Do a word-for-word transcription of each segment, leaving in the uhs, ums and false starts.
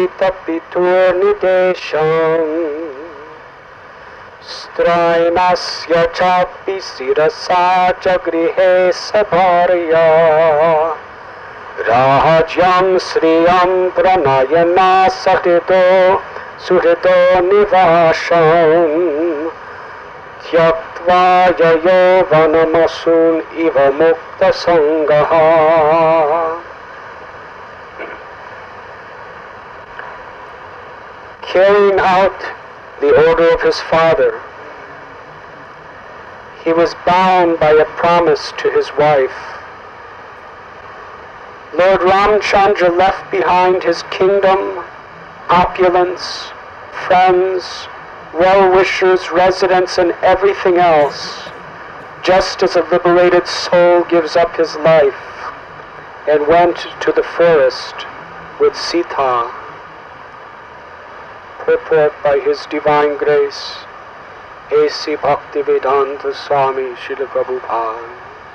पितुर्निदेशम् स्त्रैणस्य चापि शिरसा च गृहे सभार्या राज्यं श्रियं प्रणयना सहृदो सुहृदो निवासम् त्यक्त्वा ययो वनमसून् इव मुक्तसङ्गः. Carrying out the order of his father, he was bound by a promise to his wife. Lord Ramchandra left behind his kingdom, opulence, friends, well-wishers, residents, and everything else, just as a liberated soul gives up his life, and went to the forest with Sita. Purport by His Divine Grace, A C Bhaktivedanta Swami Srila Prabhupada.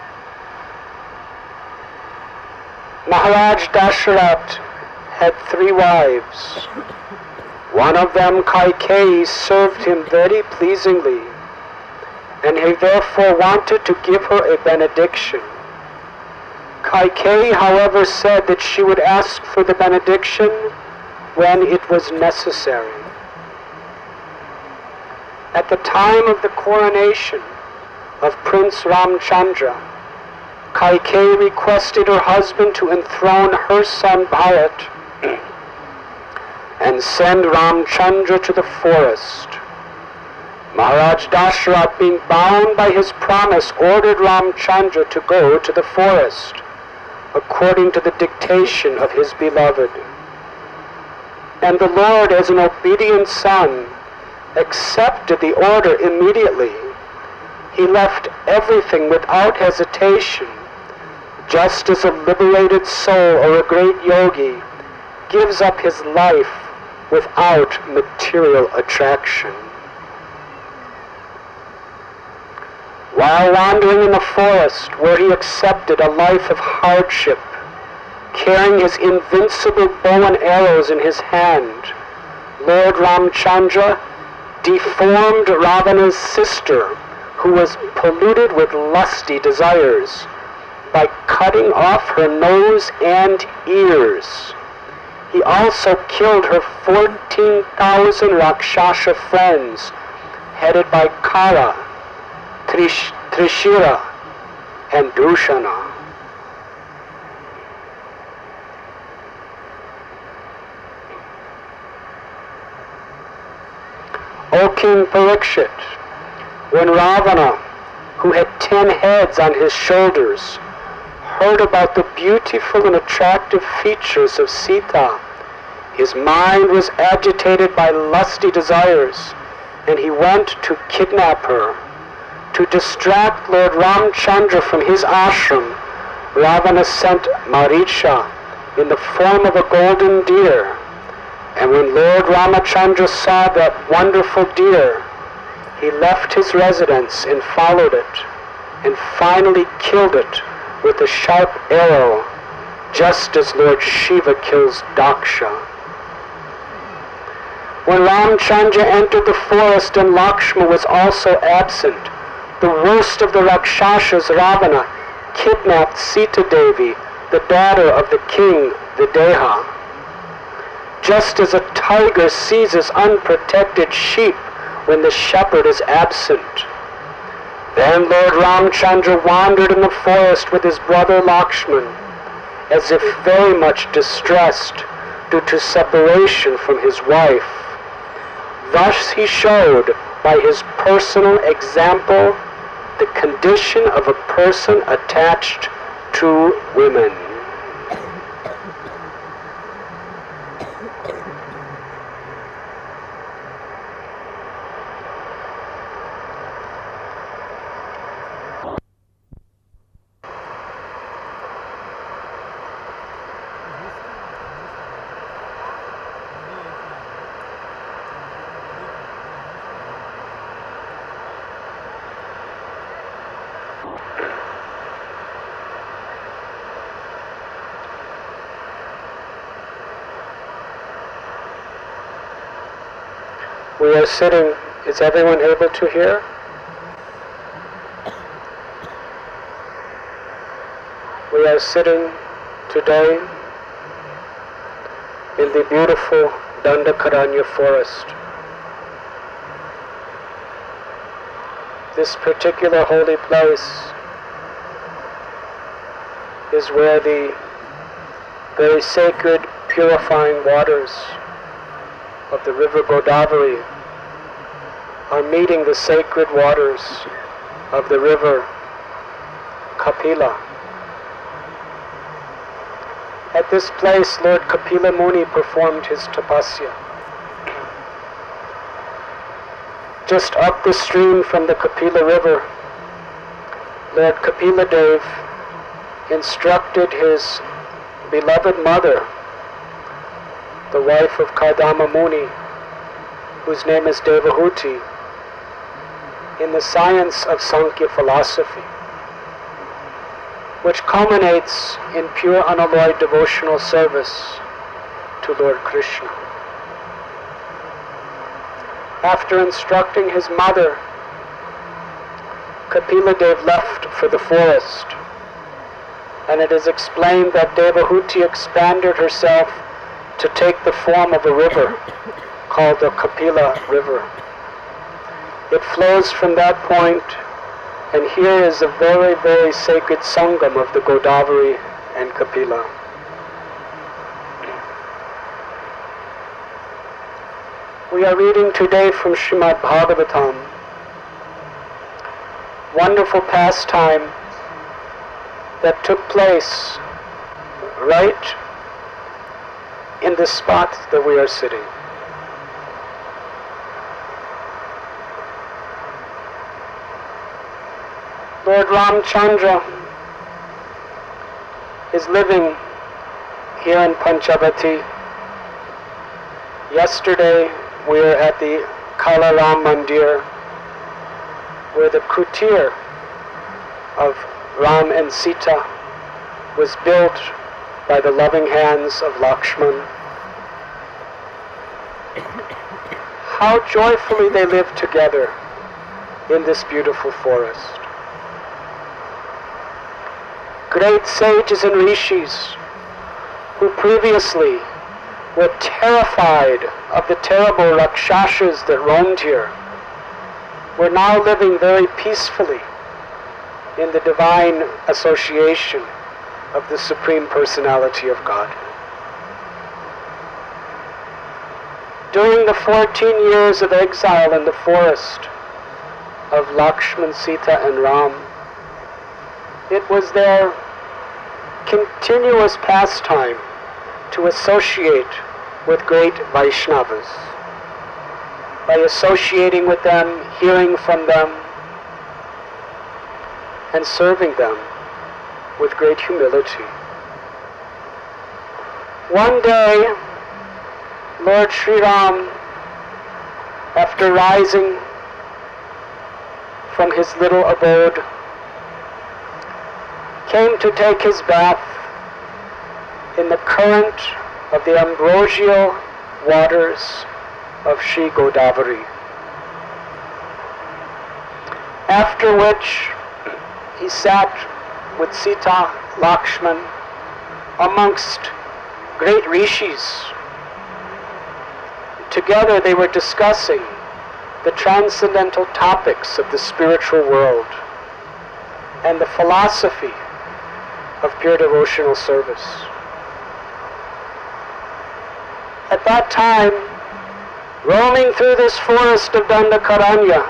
Maharaj Dasharath had three wives. One of them, Kaikeyi, served him very pleasingly, and he therefore wanted to give her a benediction. Kaikeyi, however, said that she would ask for the benediction when it was necessary. At the time of the coronation of Prince Ramchandra, Kaikeyi requested her husband to enthrone her son Bharat and send Ramchandra to the forest. Maharaj Dasharath, being bound by his promise, ordered Ramchandra to go to the forest according to the dictation of his beloved. And the Lord, as an obedient son, accepted the order immediately. He left everything without hesitation, just as a liberated soul or a great yogi gives up his life without material attraction. While wandering in the forest, where he accepted a life of hardship, carrying his invincible bow and arrows in his hand, Lord Ramchandra deformed Ravana's sister, who was polluted with lusty desires, by cutting off her nose and ears. He also killed her fourteen thousand Rakshasa friends, headed by Kala, Trish, Trishira, and Dushana. O King Parikshit, when Ravana, who had ten heads on his shoulders, heard about the beautiful and attractive features of Sita, his mind was agitated by lusty desires, and he went to kidnap her. To distract Lord Ramchandra from his ashram, Ravana sent Maricha in the form of a golden deer. And when Lord Ramachandra saw that wonderful deer, he left his residence and followed it, and finally killed it with a sharp arrow, just as Lord Shiva kills Daksha. When Ramchandra entered the forest and Lakshma was also absent, the worst of the Rakshasas, Ravana, kidnapped Sita Devi, the daughter of the king, Videha. Just as a tiger seizes unprotected sheep when the shepherd is absent. Then Lord Ramchandra wandered in the forest with his brother Lakshman, as if very much distressed due to separation from his wife. Thus he showed by his personal example the condition of a person attached to women. We are sitting, is everyone able to hear? We are sitting today in the beautiful Dandakaranya forest. This particular holy place is where the very sacred, purifying waters of the river Godavari are meeting the sacred waters of the river Kapila. At this place, Lord Kapila Muni performed his tapasya. Just up the stream from the Kapila River, Lord Kapila Dev instructed his beloved mother, the wife of Kardama Muni, whose name is Devahuti, in the science of Sankhya philosophy, which culminates in pure unalloyed devotional service to Lord Krishna. After instructing his mother, Kapila Dev left for the forest, and it is explained that Devahuti expanded herself to take the form of a river called the Kapila River. It flows from that point, and here is a very, very sacred sangam of the Godavari and Kapila. We are reading today from Srimad Bhagavatam, wonderful pastime that took place right in the spot that we are sitting. Lord Ramchandra is living here in Panchavati. Yesterday we were at the Kala Ram Mandir, where the kutir of Ram and Sita was built by the loving hands of Lakshman. How joyfully they live together in this beautiful forest. Great sages and rishis who previously were terrified of the terrible rakshasas that roamed here were now living very peacefully in the divine association of the Supreme Personality of God. During the fourteen years of exile in the forest of Lakshman, Sita and Ram, it was their continuous pastime to associate with great Vaishnavas. By associating with them, hearing from them, and serving them with great humility. One day, Lord Sri Ram, after rising from his little abode, came to take his bath in the current of the ambrosial waters of Shri Godavari. After which he sat with Sita, Lakshman, amongst great rishis. Together they were discussing the transcendental topics of the spiritual world and the philosophy of pure devotional service. At that time, roaming through this forest of Dandakaranya,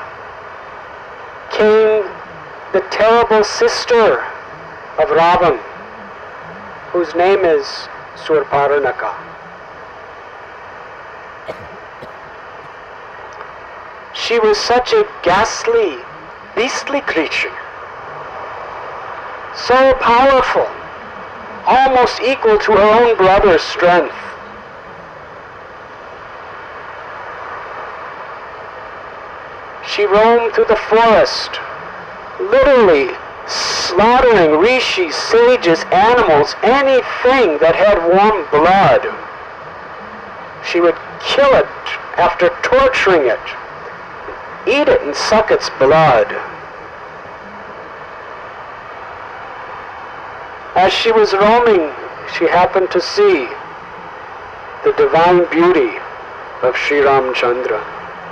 came the terrible sister of Ravan, whose name is Surparanaka. She was such a ghastly, beastly creature, so powerful, almost equal to her own brother's strength. She roamed through the forest, literally slaughtering rishis, sages, animals, anything that had warm blood. She would kill it after torturing it, eat it and suck its blood. As she was roaming, she happened to see the divine beauty of Sri Ramchandra.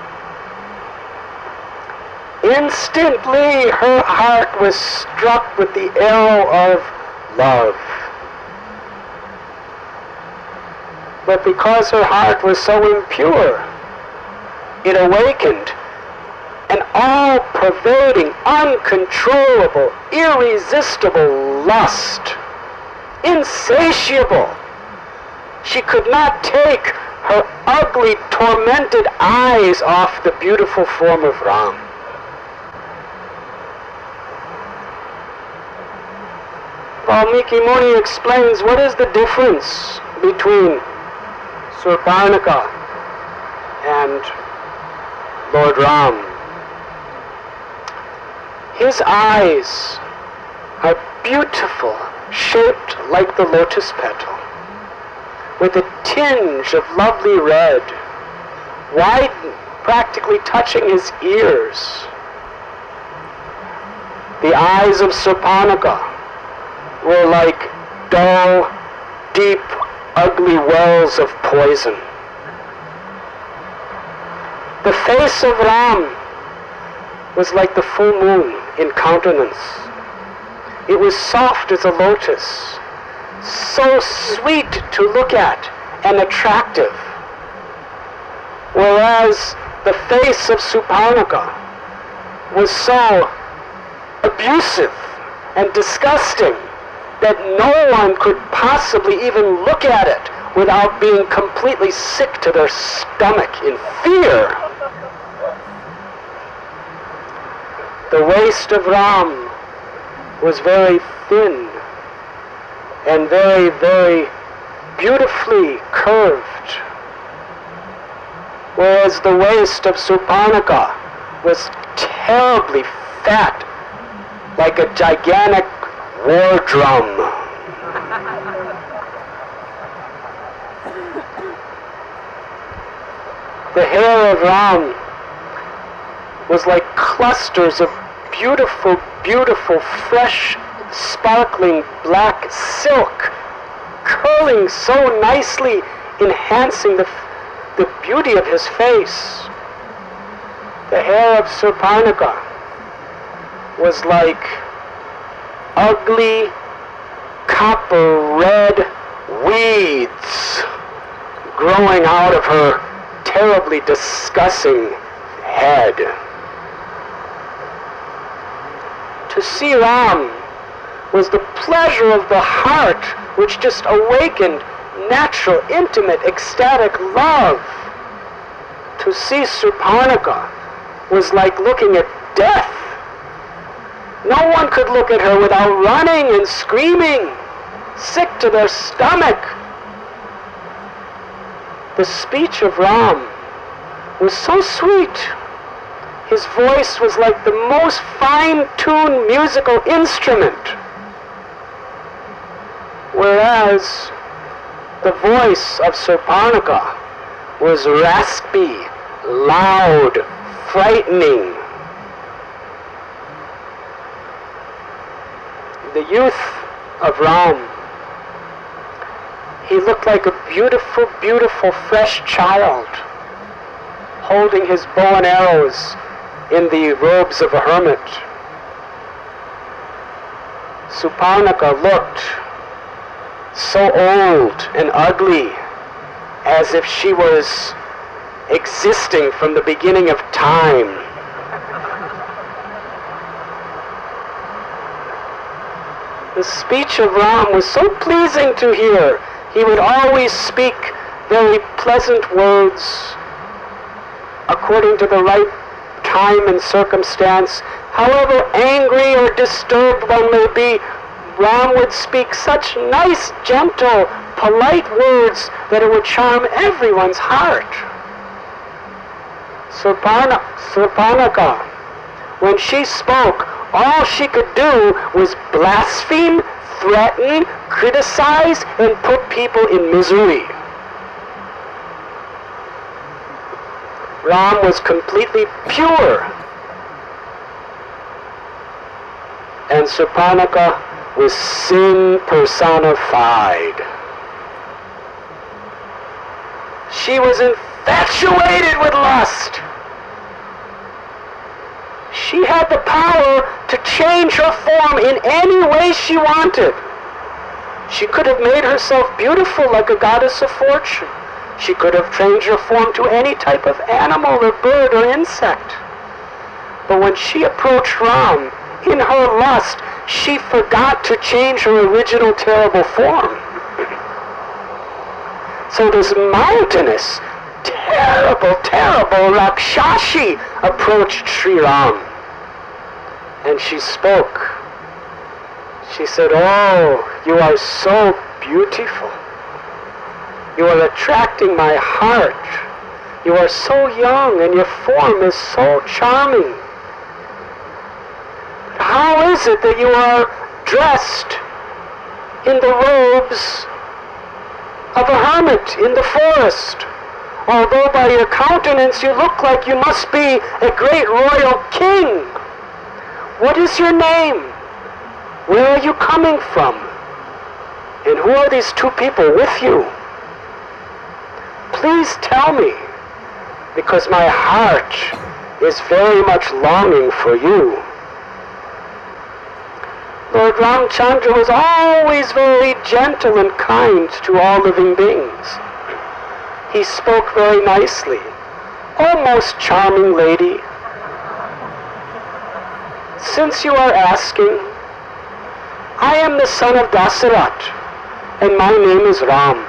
Instantly, her heart was struck with the arrow of love. But because her heart was so impure, it awakened an all-pervading, uncontrollable, irresistible lust, insatiable. She could not take her ugly, tormented eyes off the beautiful form of Ram. Valmiki Muni explains what is the difference between Surparnika and Lord Ram. His eyes are beautiful, shaped like the lotus petal, with a tinge of lovely red, wide, practically touching his ears. The eyes of Surparnika were like dull, deep, ugly wells of poison. The face of Ram was like the full moon in countenance. It was soft as a lotus, so sweet to look at and attractive, whereas the face of Surparnika was so abusive and disgusting that no one could possibly even look at it without being completely sick to their stomach in fear. The waist of Ram was very thin and very, very beautifully curved, whereas the waist of Surparnika was terribly fat, like a gigantic war drum. The hair of Ram was like clusters of beautiful, beautiful, fresh, sparkling black silk, curling so nicely, enhancing the, the beauty of his face. The hair of Surparnika was like ugly, copper red weeds growing out of her terribly disgusting head. To see Ram was the pleasure of the heart, which just awakened natural, intimate, ecstatic love. To see Surparnika was like looking at death. No one could look at her without running and screaming, sick to their stomach. The speech of Ram was so sweet. His voice was like the most fine-tuned musical instrument, whereas the voice of Surparnika was raspy, loud, frightening. The youth of Ram, he looked like a beautiful, beautiful, fresh child, holding his bow and arrows in the robes of a hermit. Surparnika looked so old and ugly, as if she was existing from the beginning of time. The speech of Ram was so pleasing to hear. He would always speak very pleasant words according to the right time and circumstance. However angry or disturbed one may be, Ram would speak such nice, gentle, polite words that it would charm everyone's heart. Surparna, Surparnika, when she spoke, all she could do was blaspheme, threaten, criticize, and put people in misery. Ram was completely pure. And Surpanaka was sin personified. She was infatuated with lust. She had the power to change her form in any way she wanted. She could have made herself beautiful like a goddess of fortune. She could have changed her form to any type of animal or bird or insect. But when she approached Ram, in her lust, she forgot to change her original terrible form. So this mountainous, terrible, terrible Rakshashi approached Sri Ram. And she spoke. She said, "Oh, you are so beautiful. You are attracting my heart. You are so young and your form is so charming. How is it that you are dressed in the robes of a hermit in the forest? Although by your countenance you look like you must be a great royal king. What is your name? Where are you coming from? And who are these two people with you? Please tell me, because my heart is very much longing for you." Lord Ramchandra was always very gentle and kind to all living beings. He spoke very nicely. "Oh, most charming lady, since you are asking, I am the son of Dasarat, and my name is Ram.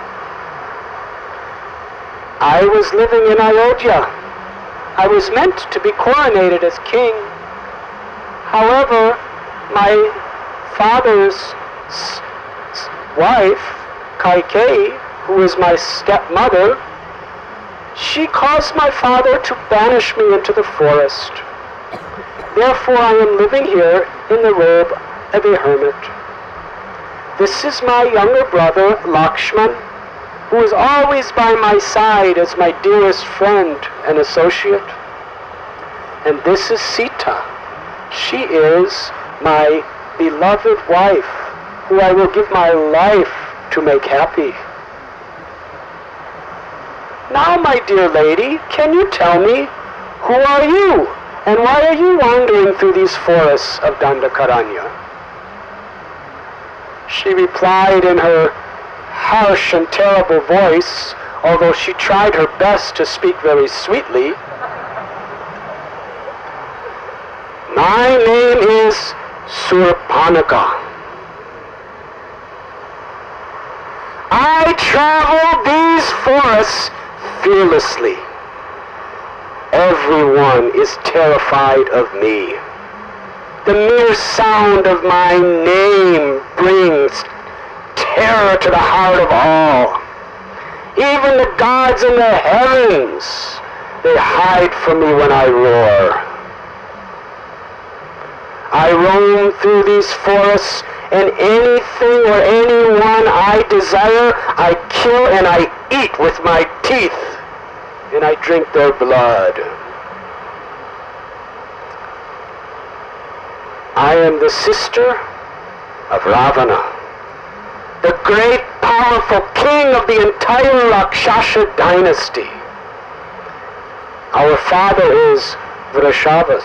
I was living in Ayodhya. I was meant to be coronated as king. However, my father's wife, Kaikeyi, who is my stepmother, she caused my father to banish me into the forest. Therefore, I am living here in the robe of a hermit. This is my younger brother, Lakshman, who is always by my side as my dearest friend and associate. And this is Sita. She is my beloved wife, who I will give my life to make happy. Now, my dear lady, can you tell me, who are you, and why are you wandering through these forests of Dandakaranya?" She replied in her harsh and terrible voice, although she tried her best to speak very sweetly, "My name is Surpanaka. I travel these forests fearlessly. Everyone is terrified of me. The mere sound of my name brings terror to the heart of all. Even the gods in the heavens, they hide from me when I roar. I roam through these forests, and anything or anyone I desire, I kill and I eat with my teeth, and I drink their blood. I am the sister of Ravana, the great powerful king of the entire Rakshasa dynasty. Our father is Vrishabhas.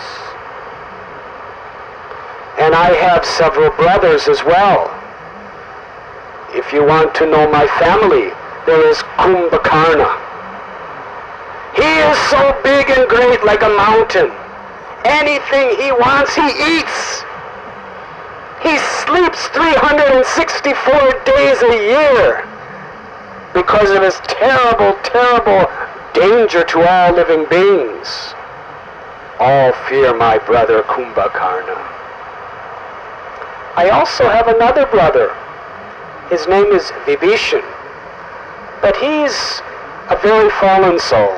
And I have several brothers as well. If you want to know my family, there is Kumbhakarna. He is so big and great like a mountain. Anything he wants, he eats. He sleeps three hundred sixty-four days a year because of his terrible, terrible danger to all living beings. All fear my brother Kumbhakarna. I also have another brother. His name is Vibhishan, but he's a very fallen soul.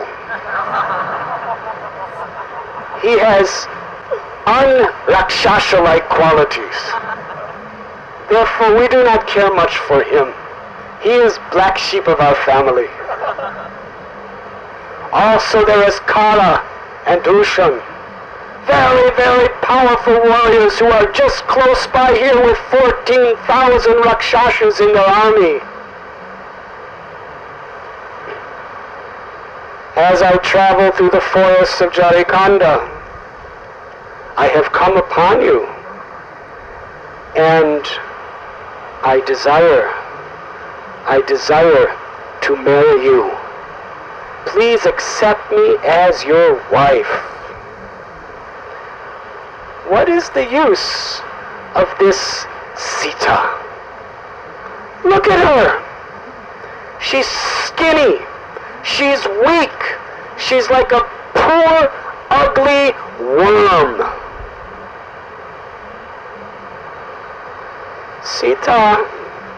He has un-Rakshasa-like qualities. Therefore, we do not care much for him. He is black sheep of our family. Also there is Kala and Dushan, very, very powerful warriors who are just close by here with fourteen thousand Rakshasas in their army. As I travel through the forests of Jharikanda, I have come upon you, and I desire, I desire to marry you. Please accept me as your wife. What is the use of this Sita? Look at her. She's skinny. She's weak. She's like a poor, ugly worm. Sita,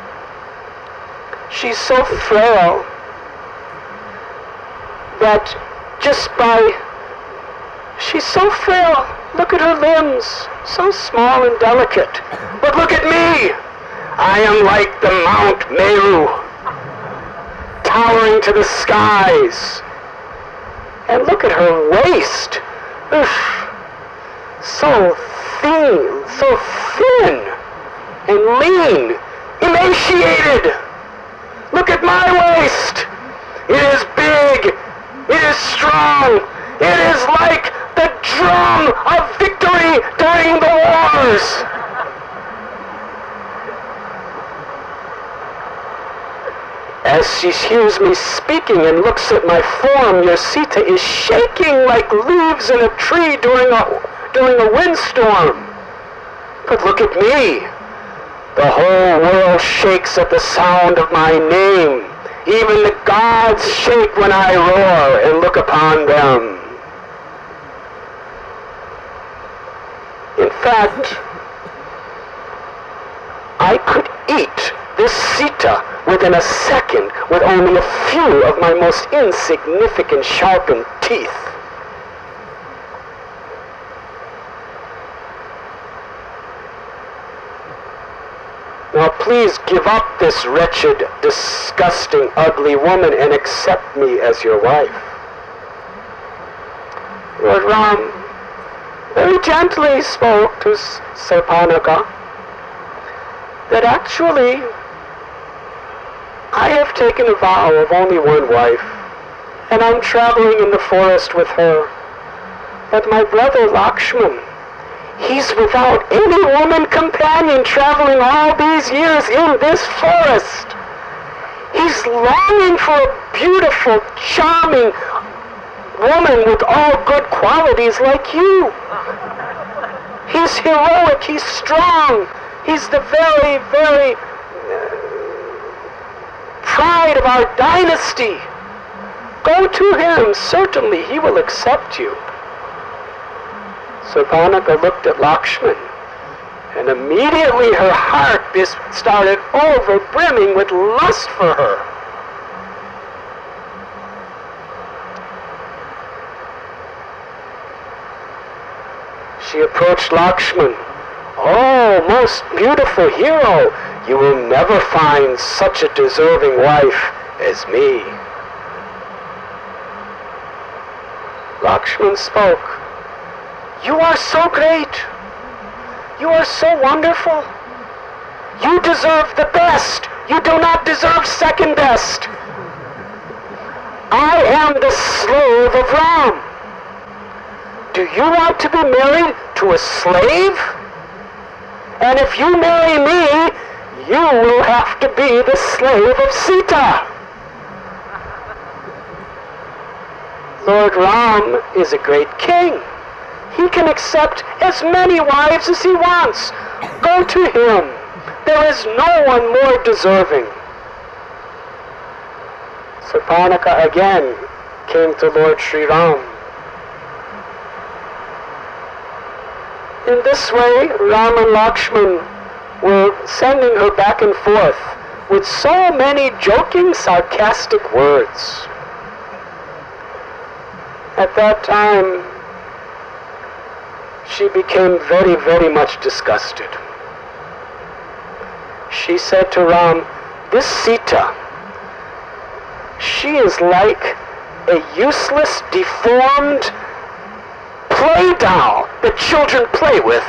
she's so frail that just by, she's so frail. Look at her limbs, so small and delicate. But look at me. I am like the Mount Meru, towering to the skies. And look at her waist. Oof. So thin, so thin and lean, emaciated. Look at my waist. It is big. It is strong. It is like the drum of victory during the wars. As she hears me speaking and looks at my form, your Sita is shaking like leaves in a tree during a, during a windstorm. But look at me. The whole world shakes at the sound of my name. Even the gods shake when I roar and look upon them. In fact, I could eat this Sita within a second with only a few of my most insignificant sharpened teeth. Now please give up this wretched, disgusting, ugly woman and accept me as your wife. Lord Ram very gently spoke to Sarpanaka that actually I have taken a vow of only one wife, and I'm traveling in the forest with her. But my brother Lakshman, he's without any woman companion traveling all these years in this forest. He's longing for a beautiful, charming woman with all good qualities like you. He's heroic, he's strong, he's the very, very pride of our dynasty. Go to him, certainly he will accept you. Sarpanaka looked at Lakshman, and immediately her heart started over brimming with lust for her. She approached Lakshman. Oh, most beautiful hero, you will never find such a deserving wife as me. Lakshman spoke. You are so great. You are so wonderful. You deserve the best. You do not deserve second best. I am the slave of Ram. Do you want to be married to a slave? And if you marry me, you will have to be the slave of Sita. Lord Ram is a great king. He can accept as many wives as he wants. Go to him. There is no one more deserving. Sarpanaka again came to Lord Sri Ram. In this way, Ram and Lakshman were sending her back and forth with so many joking, sarcastic words. At that time, she became very, very much disgusted. She said to Ram, this Sita, she is like a useless, deformed play doll that children play with.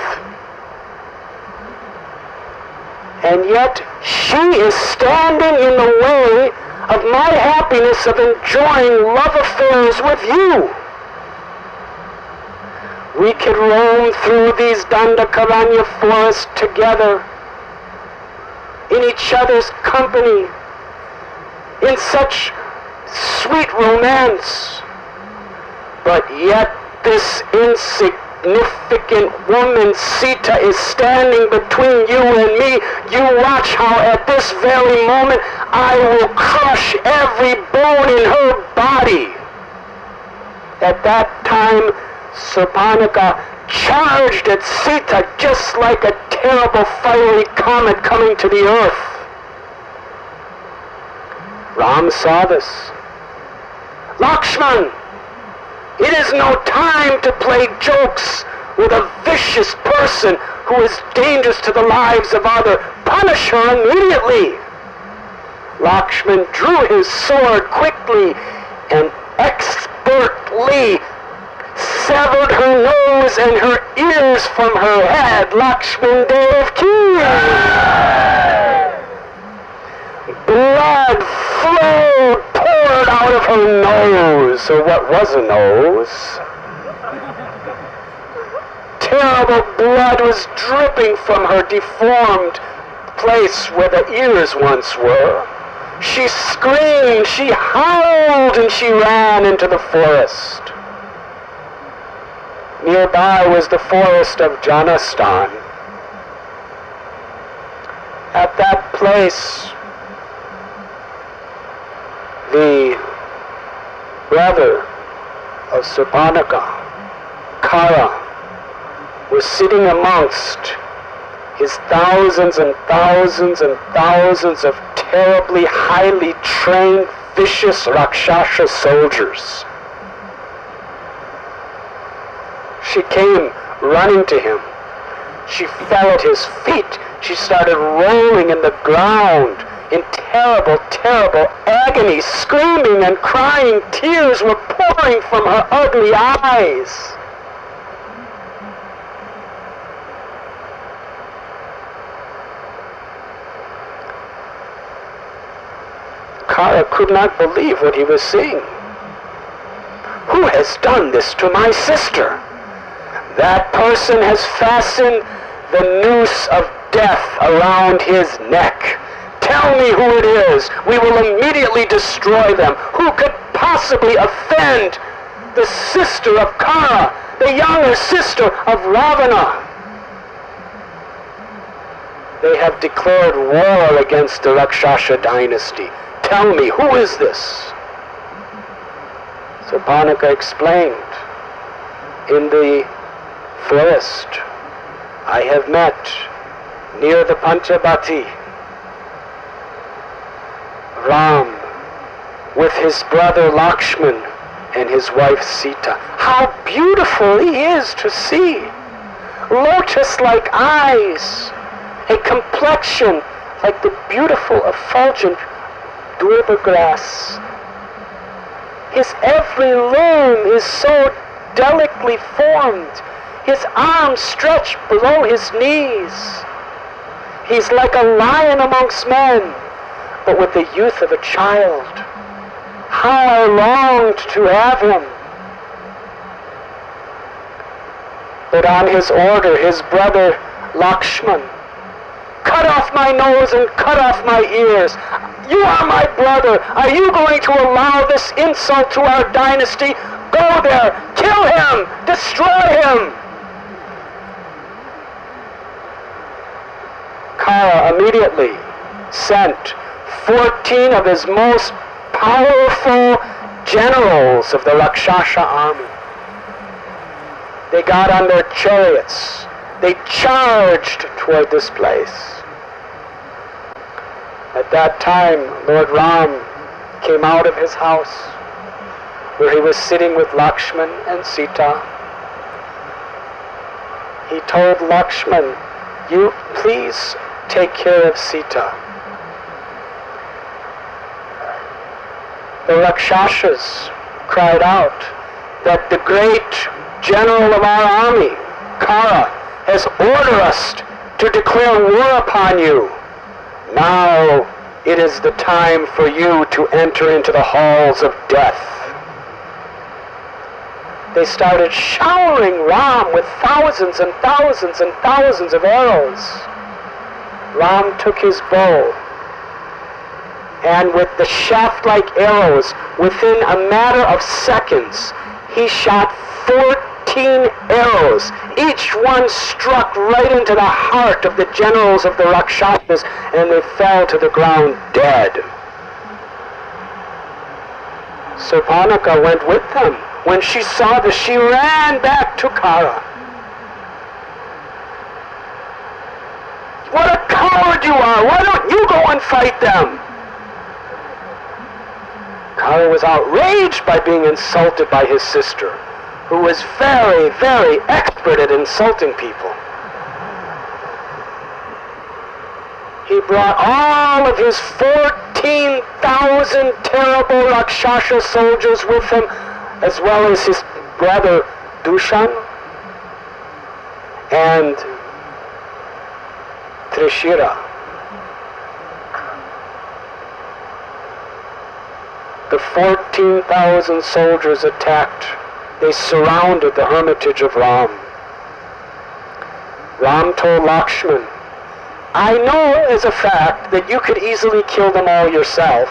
And yet she is standing in the way of my happiness of enjoying love affairs with you. We could roam through these Dandakaranya forests together, in each other's company, in such sweet romance. But yet this insignificant woman, Sita, is standing between you and me. You watch how at this very moment I will crush every bone in her body. At that time, Surpanaka charged at Sita just like a terrible fiery comet coming to the earth. Ram saw this. Lakshman, it is no time to play jokes with a vicious person who is dangerous to the lives of others. Punish her immediately. Lakshman drew his sword quickly and expertly severed her nose and her ears from her head. Lakshman Dev ki! Blood flowed, poured out of her nose, or what was a nose. Terrible blood was dripping from her deformed place where the ears once were. She screamed, she howled, and she ran into the forest. Nearby was the forest of Janastan. At that place, the brother of Surpanaka, Kara, was sitting amongst his thousands and thousands and thousands of terribly highly trained, vicious Rakshasa soldiers. She came running to him. She fell at his feet. She started rolling in the ground in terrible, terrible agony, screaming and crying. Tears were pouring from her ugly eyes. Kara could not believe what he was seeing. Who has done this to my sister? That person has fastened the noose of death around his neck. Tell me who it is. We will immediately destroy them. Who could possibly offend the sister of Kara, the younger sister of Ravana? They have declared war against the Rakshasa dynasty. Tell me, who is this? Surpanaka explained, in the forest I have met near the Panchabati Ram with his brother Lakshman and his wife Sita. How beautiful he is to see! Lotus-like eyes, a complexion like the beautiful effulgent durba grass. His every limb is so delicately formed. His arms stretch below his knees. He's like a lion amongst men, but with the youth of a child. How I longed to have him. But on his order, his brother Lakshman, cut off my nose and cut off my ears. You are my brother. Are you going to allow this insult to our dynasty? Go there, kill him, destroy him. Kara immediately sent fourteen of his most powerful generals of the Rakshasa army. They got on their chariots. They charged toward this place. At that time, Lord Ram came out of his house, where he was sitting with Lakshman and Sita. He told Lakshman, you please take care of Sita. The Rakshasas cried out that the great general of our army, Kara, has ordered us to declare war upon you. Now it is the time for you to enter into the halls of death. They started showering Ram with thousands and thousands and thousands of arrows. Ram took his bow, and with the shaft-like arrows, within a matter of seconds, he shot fourteen arrows. Each one struck right into the heart of the generals of the Rakshasas, and they fell to the ground dead. Surpanaka went with them. When she saw this, she ran back to Kara. What a coward you are! Why don't you go and fight them? Kara was outraged by being insulted by his sister, who was very, very expert at insulting people. He brought all of his fourteen thousand terrible Rakshasa soldiers with him, as well as his brother Dushan and Trishira. The fourteen thousand soldiers attacked. They surrounded the hermitage of Ram. Ram told Lakshman, I know as a fact that you could easily kill them all yourself,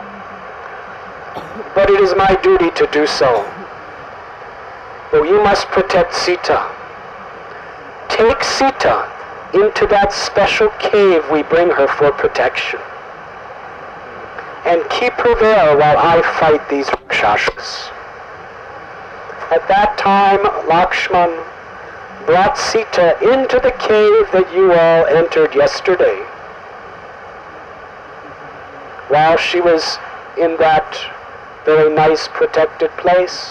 but it is my duty to do so. But you must protect Sita. Take Sita into that special cave we bring her for protection, and keep her there while I fight these Rakshasas. At that time, Lakshman brought Sita into the cave that you all entered yesterday. While she was in that very nice protected place,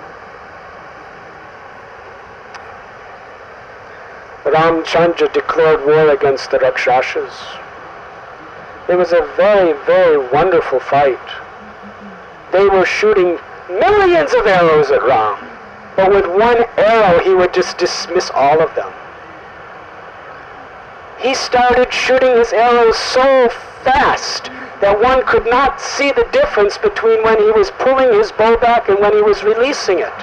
Ramchandra declared war against the Rakshasas. It was a very, very wonderful fight. They were shooting millions of arrows at Ram, but with one arrow he would just dismiss all of them. He started shooting his arrows so fast that one could not see the difference between when he was pulling his bow back and when he was releasing it.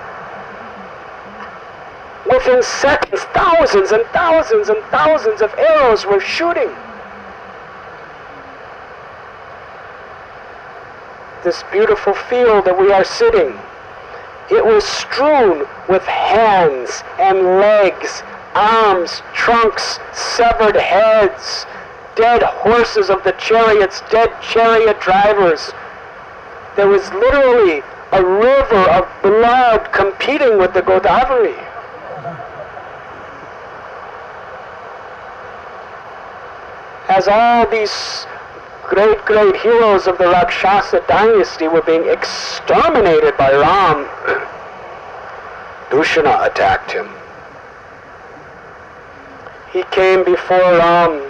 Within seconds, thousands and thousands and thousands of arrows were shooting. This beautiful field that we are sitting, it was strewn with hands and legs, arms, trunks, severed heads, dead horses of the chariots, dead chariot drivers. There was literally a river of blood competing with the Godavari. As all these great, great heroes of the Rakshasa dynasty were being exterminated by Ram, Dushana attacked him. He came before Ram.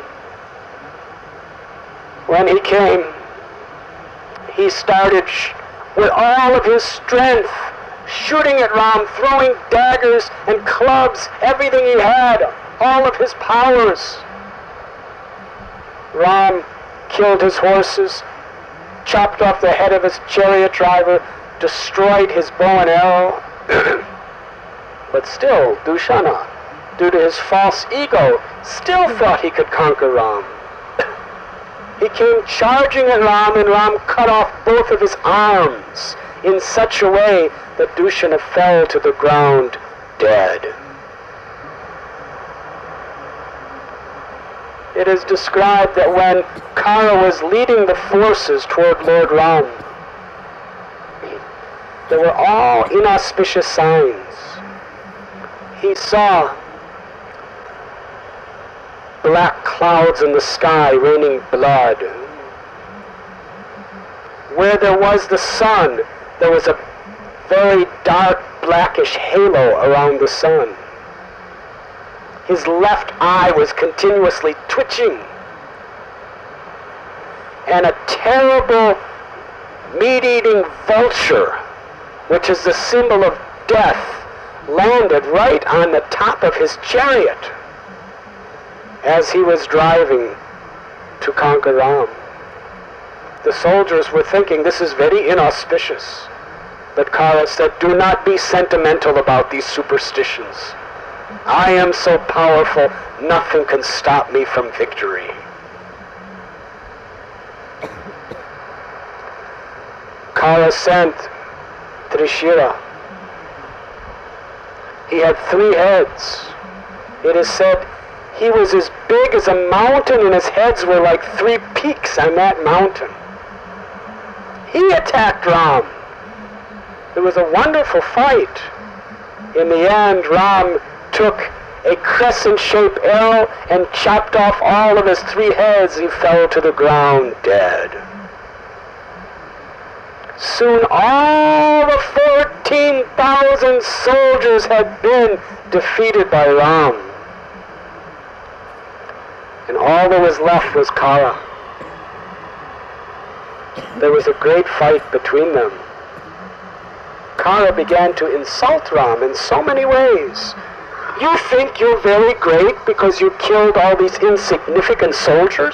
When he came, he started sh- with all of his strength, shooting at Ram, throwing daggers and clubs, everything he had, all of his powers. Ram killed his horses, chopped off the head of his chariot driver, destroyed his bow and arrow. But still, Dushana, due to his false ego, still thought he could conquer Ram. He came charging at Ram, and Ram cut off both of his arms in such a way that Dushana fell to the ground dead. It is described that when Kara was leading the forces toward Lord Ram, there were all inauspicious signs. He saw black clouds in the sky raining blood. Where there was the sun, there was a very dark blackish halo around the sun. His left eye was continuously twitching, and a terrible meat-eating vulture which is the symbol of death, landed right on the top of his chariot as he was driving to conquer Ram. The soldiers were thinking, this is very inauspicious. But Kara said, do not be sentimental about these superstitions. I am so powerful, nothing can stop me from victory. Kara sent Trishira. He had three heads. It is said he was as big as a mountain and his heads were like three peaks on that mountain. He attacked Ram. It was a wonderful fight. In the end, Ram took a crescent-shaped arrow and chopped off all of his three heads. He fell to the ground dead. Soon all the fourteen thousand soldiers had been defeated by Ram. And all that was left was Kara. There was a great fight between them. Kara began to insult Ram in so many ways. You think you're very great because you killed all these insignificant soldiers?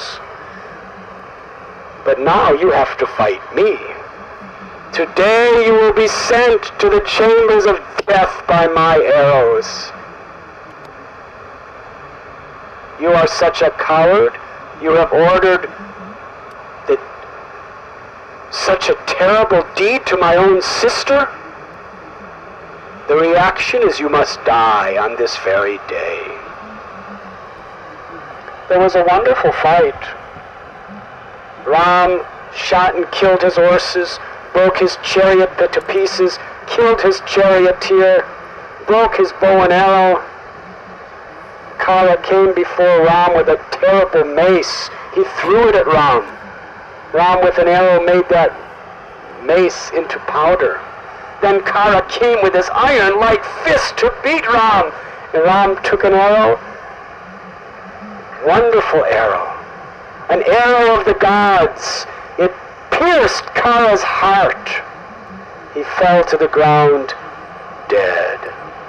But now you have to fight me. Today you will be sent to the chambers of death by my arrows. You are such a coward. You have ordered that such a terrible deed to my own sister. The reaction is you must die on this very day. There was a wonderful fight. Ram shot and killed his horses, broke his chariot to pieces, killed his charioteer, broke his bow and arrow. Kara came before Ram with a terrible mace. He threw it at Ram. Ram with an arrow made that mace into powder. Then Kara came with his iron-like fist to beat Ram. And Ram took an arrow, wonderful arrow, an arrow of the gods. It pierced Kara's heart. He fell to the ground dead.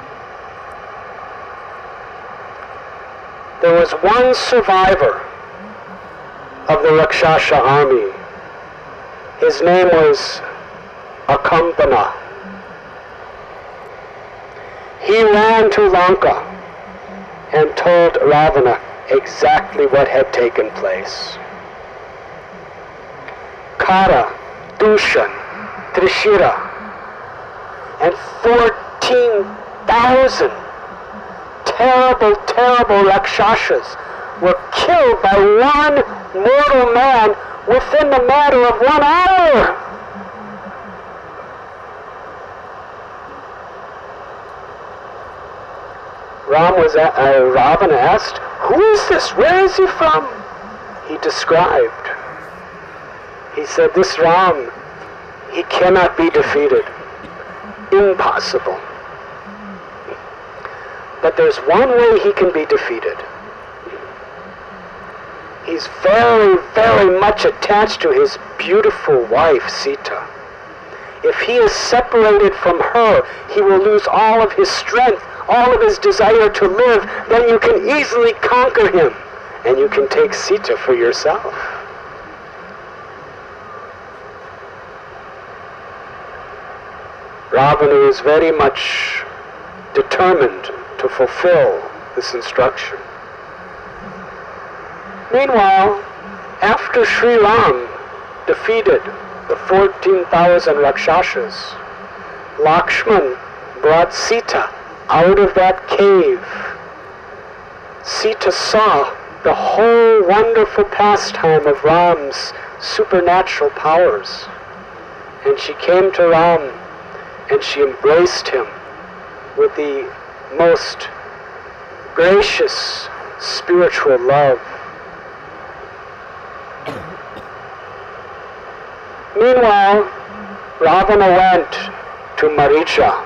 There was one survivor of the Rakshasa army. His name was Akampana. He ran to Lanka and told Ravana exactly what had taken place. Kara, Dushan, Trishira, and fourteen thousand terrible, terrible Rakshasas were killed by one mortal man within the matter of one hour. Ram was at, uh, Ravana asked, who is this? Where is he from? He described. He said, this Ram, he cannot be defeated. Impossible. But there's one way he can be defeated. He's very, very much attached to his beautiful wife, Sita. If he is separated from her, he will lose all of his strength, all of his desire to live. Then you can easily conquer him, and you can take Sita for yourself. Ravana is very much determined to fulfill this instruction. Meanwhile, after Sri Ram defeated the fourteen thousand Rakshasas, Lakshman brought Sita out of that cave. Sita saw the whole wonderful pastime of Ram's supernatural powers. And she came to Ram and she embraced him with the most gracious spiritual love. Meanwhile, Ravana went to Maricha,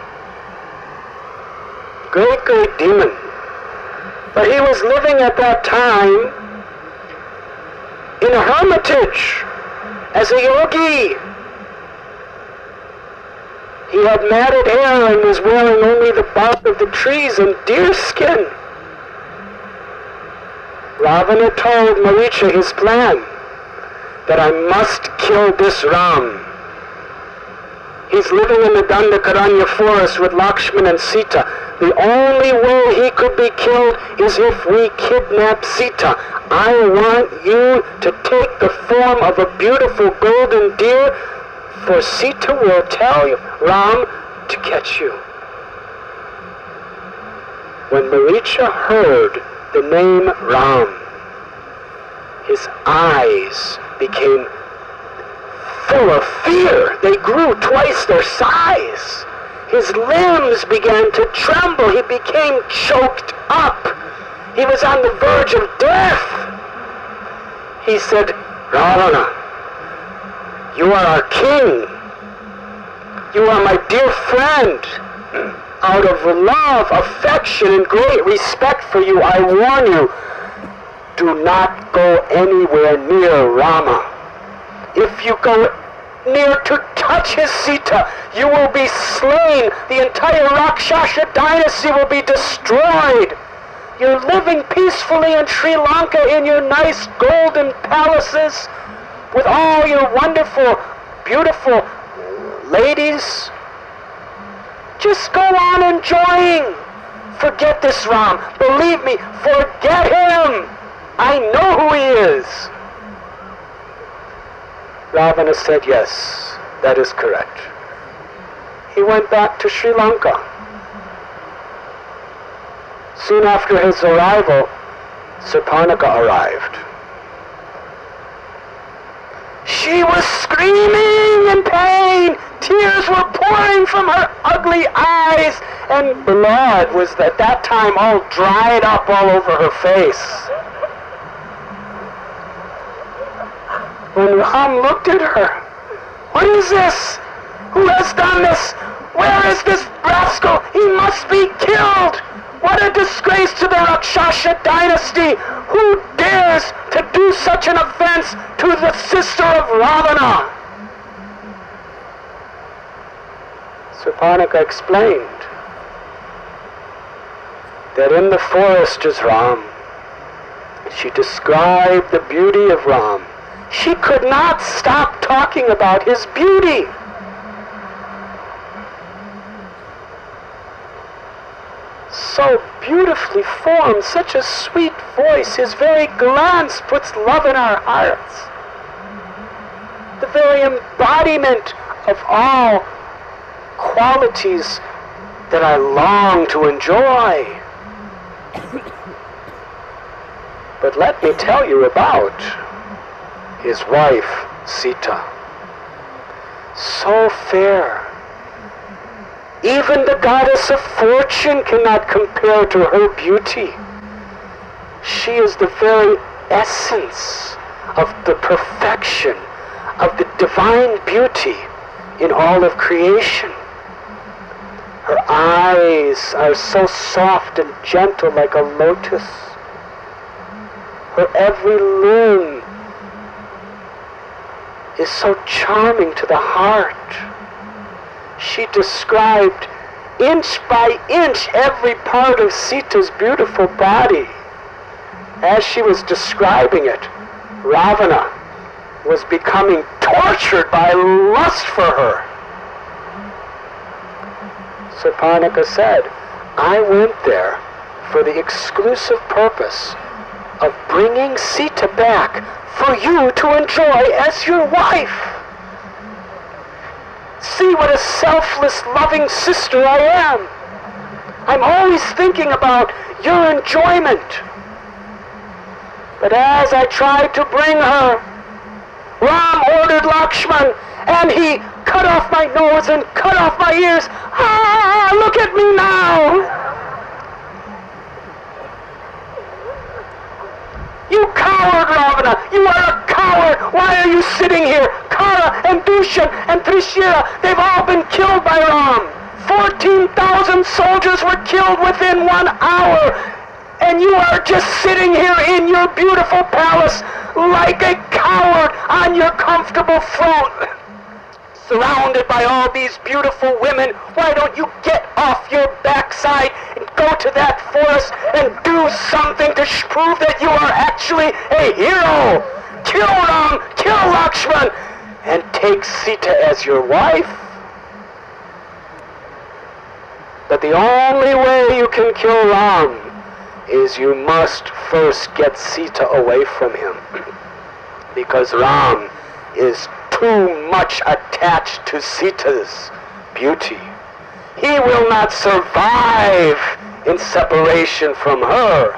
great, great demon. But he was living at that time in a hermitage as a yogi. He had matted hair and was wearing only the bark of the trees and deer skin. Ravana told Maricha his plan, that I must kill this Ram. He's living in the Dandakaranya forest with Lakshman and Sita. The only way he could be killed is if we kidnap Sita. I want you to take the form of a beautiful golden deer, for Sita will tell you, Ram, to catch you. When Maricha heard the name Ram, his eyes became full of fear. They grew twice their size. His limbs began to tremble. He became choked up. He was on the verge of death. He said, Ravana, you are our king. You are my dear friend. Out of love, affection, and great respect for you, I warn you, do not go anywhere near Rama. If you go near to touch his Sita, you will be slain. The entire Rakshasa dynasty will be destroyed. You're living peacefully in Sri Lanka in your nice golden palaces with all your wonderful, beautiful ladies. Just go on enjoying. Forget this Ram. Believe me, forget him. I know who he is. Ravana said, yes, that is correct. He went back to Sri Lanka. Soon after his arrival, Surpanaka arrived. She was screaming in pain. Tears were pouring from her ugly eyes, and blood was at that time all dried up all over her face. When Ram looked at her, what is this? Who has done this? Where is this rascal? He must be killed. What a disgrace to the Rakshasa dynasty. Who dares to do such an offense to the sister of Ravana? Surpanaka explained that in the forest is Ram. She described the beauty of Ram. She could not stop talking about his beauty. So beautifully formed, such a sweet voice. His very glance puts love in our hearts. The very embodiment of all qualities that I long to enjoy. But let me tell you about his wife, Sita. So fair. Even the goddess of fortune cannot compare to her beauty. She is the very essence of the perfection of the divine beauty in all of creation. Her eyes are so soft and gentle like a lotus. Her every limb is so charming to the heart. She described inch by inch every part of Sita's beautiful body. As she was describing it, Ravana was becoming tortured by lust for her. Surpanaka said, I went there for the exclusive purpose of bringing Sita back for you to enjoy as your wife. See what a selfless, loving sister I am. I'm always thinking about your enjoyment. But as I tried to bring her, Ram ordered Lakshman, and he cut off my nose and cut off my ears. Ah, look at me now. You coward, Ravana! You are a coward! Why are you sitting here? Kara and Dushan and Trishira, they've all been killed by Ram. Fourteen thousand soldiers were killed within one hour. And you are just sitting here in your beautiful palace like a coward on your comfortable throne. surrounded by all these beautiful women. Why don't you get off your backside and go to that forest and do something to sh- prove that you are actually a hero? Kill Ram, kill Lakshman, and take Sita as your wife. But the only way you can kill Ram is you must first get Sita away from him. Because Ram is too much attached to Sita's beauty. He will not survive in separation from her.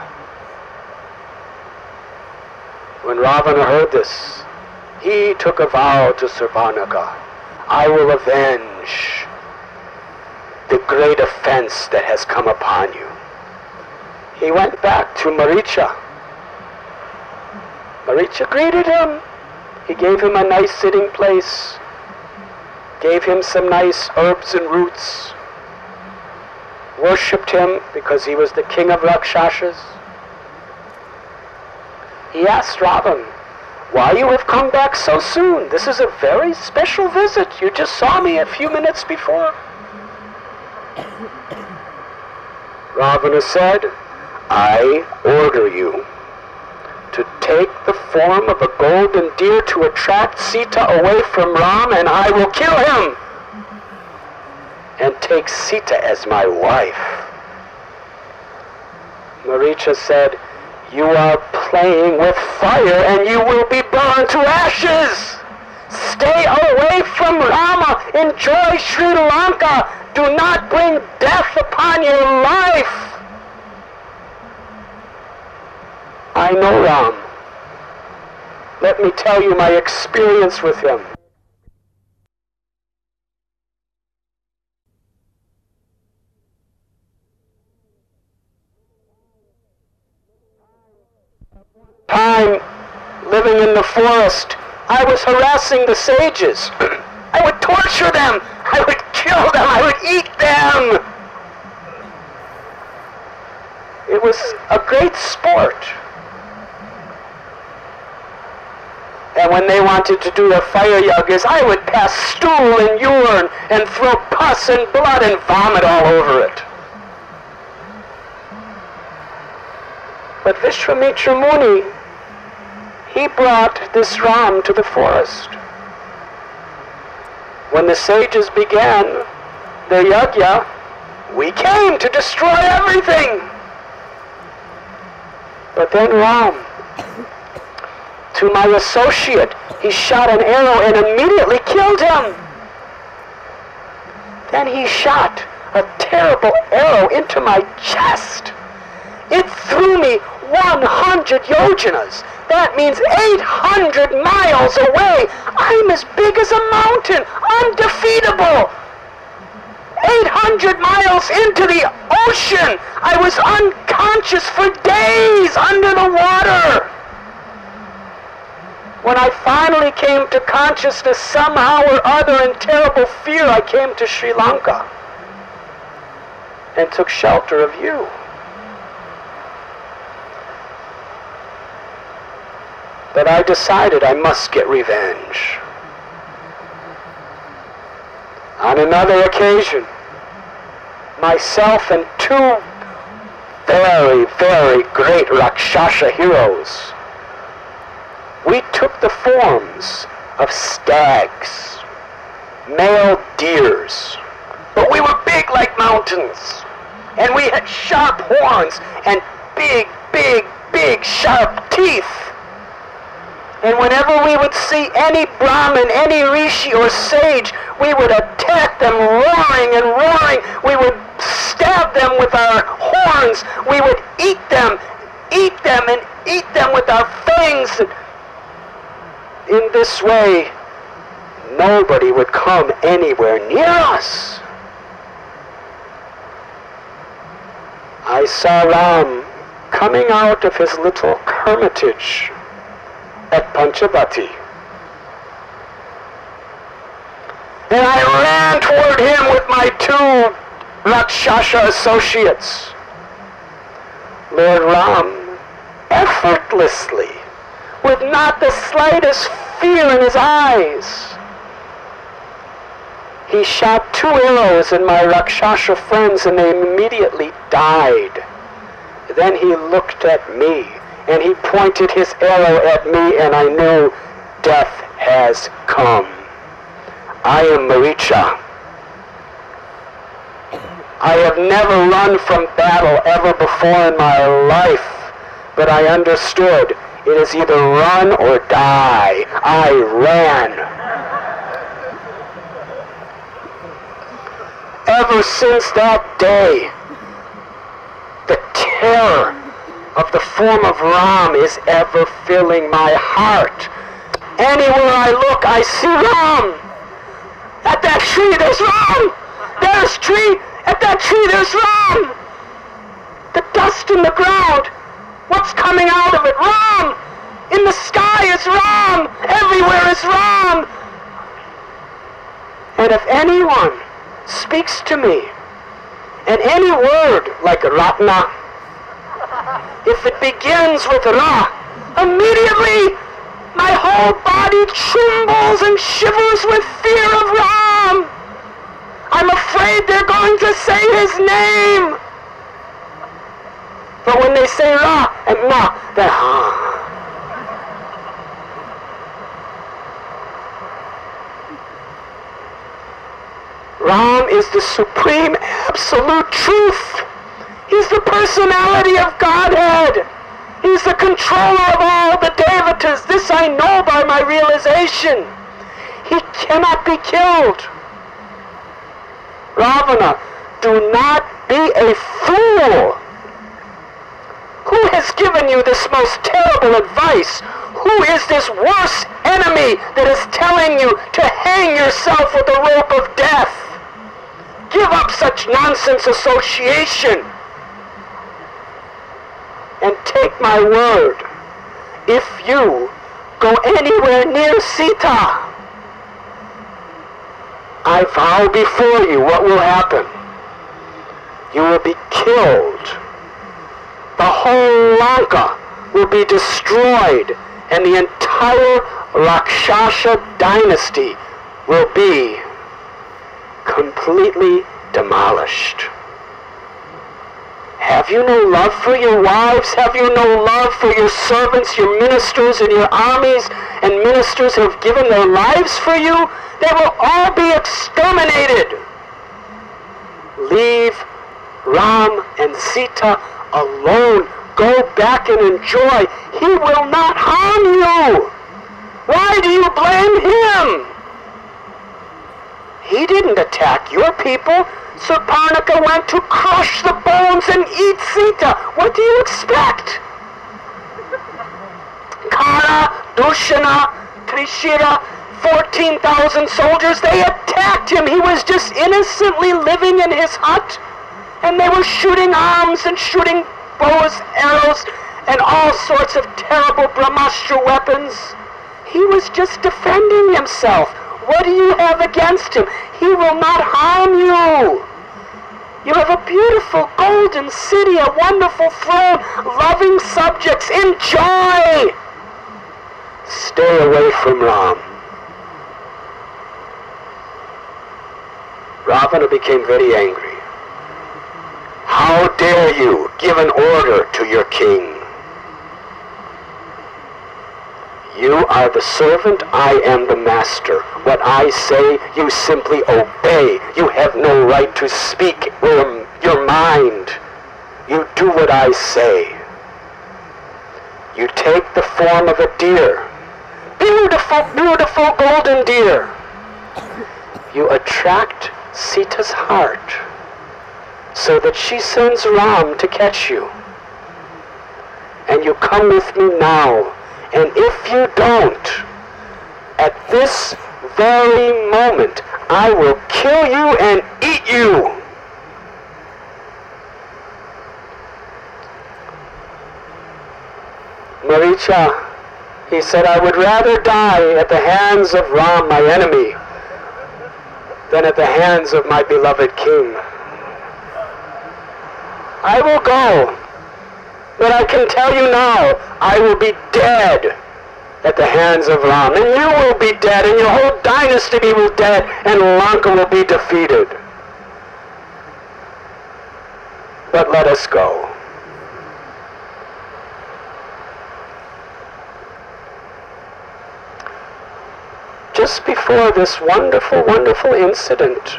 When Ravana heard this, he took a vow to Surpanaka. I will avenge the great offense that has come upon you. He went back to Maricha. Maricha greeted him. He gave him a nice sitting place, gave him some nice herbs and roots, worshipped him because he was the king of Rakshasas. He asked Ravan, why you have come back so soon? This is a very special visit. You just saw me a few minutes before. Ravana said, I order you to take the form of a golden deer to attract Sita away from Ram, and I will kill him and take Sita as my wife. Maricha said, you are playing with fire and you will be burned to ashes. Stay away from Rama. Enjoy Sri Lanka. Do not bring death upon your life. I know Ram. Let me tell you my experience with him. Time living in the forest, I was harassing the sages. I would torture them. I would kill them. I would eat them. It was a great sport. And when they wanted to do their fire yagas, I would pass stool and urine and throw pus and blood and vomit all over it. But Vishwamitra Muni, he brought this Ram to the forest. When the sages began their yajna, we came to destroy everything. But then Ram, to my associate, he shot an arrow and immediately killed him. Then he shot a terrible arrow into my chest. It threw me one hundred yojanas. That means eight hundred miles away. I'm as big as a mountain, undefeatable. eight hundred miles into the ocean. I was unconscious for days under the water. When I finally came to consciousness, somehow or other, in terrible fear, I came to Sri Lanka and took shelter of you. But I decided I must get revenge. On another occasion, myself and two very, very great Rakshasa heroes, we took the forms of stags, male deers, but we were big like mountains, and we had sharp horns and big, big, big sharp teeth. And whenever we would see any Brahmin, any Rishi or sage, we would attack them roaring and roaring. We would stab them with our horns. We would eat them, eat them, and eat them with our fangs. In this way, nobody would come anywhere near us. I saw Ram coming out of his little hermitage at Panchavati. And I ran toward him with my two Rakshasa associates. Lord Ram, effortlessly, with not the slightest fear in his eyes, He shot two arrows in my Rakshasa friends and they immediately died. Then he looked at me and he pointed his arrow at me and I knew death has come. I am Maricha. I have never run from battle ever before in my life, but I understood it is either run or die. I ran. Ever since that day, the terror of the form of Ram is ever filling my heart. Anywhere I look, I see Ram. At that tree, there's Ram. There's tree. At that tree, there's Ram. The dust in the ground. What's coming out of it? Ram. In the sky is Ram. Everywhere is Ram. And if anyone speaks to me, and any word like Ratna, if it begins with Ra, immediately my whole body trembles and shivers with fear of Ram. I'm afraid they're going to say his name. But when they say Ra and Na, then ah. Ram is the supreme absolute truth. He's the personality of Godhead. He's the controller of all the devatas. This I know by my realization. He cannot be killed. Ravana, do not be a fool. Who has given you this most terrible advice? Who is this worst enemy that is telling you to hang yourself with a rope of death? Give up such nonsense association. And take my word, if you go anywhere near Sita, I vow before you what will happen. You will be killed. The whole Lanka will be destroyed, and the entire Rakshasa dynasty will be completely demolished. Have you no love for your wives? Have you no love for your servants, your ministers, and your armies, and ministers who have given their lives for you? They will all be exterminated. Leave Ram and Sita alone. Go back and enjoy. He will not harm you. Why do you blame him? He didn't attack your people. Surparnika went to crush the bones and eat Sita. What do you expect? Kara, Dushana, Trishira, fourteen thousand soldiers, they attacked him. He was just innocently living in his hut. And they were shooting arms and shooting bows, arrows, and all sorts of terrible Brahmastra weapons. He was just defending himself. What do you have against him? He will not harm you. You have a beautiful golden city, a wonderful throne, loving subjects. Enjoy. Stay away from Ram. Ravana became very angry. How dare you give an order to your king? You are the servant, I am the master. What I say, you simply obey. You have no right to speak your, your mind. You do what I say. You take the form of a deer. Beautiful, beautiful golden deer. You attract Sita's heart so that she sends Ram to catch you. And you come with me now. And if you don't, at this very moment, I will kill you and eat you. Maricha, he said, I would rather die at the hands of Ram, my enemy, than at the hands of my beloved king. I will go. But I can tell you now, I will be dead at the hands of Ram. And you will be dead, and your whole dynasty will be dead, and Lanka will be defeated. But let us go. Just before this wonderful, wonderful incident,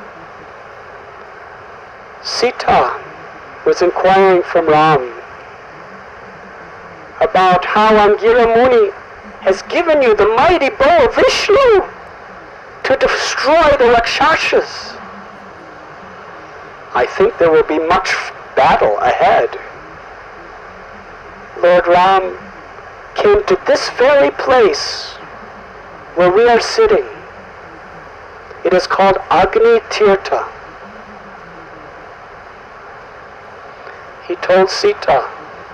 Sita was inquiring from Ram about how Angira Muni has given you the mighty bow of Vishnu to destroy the Rakshasas. I think there will be much battle ahead. Lord Ram came to this very place where we are sitting. It is called Agni Tirtha. He told Sita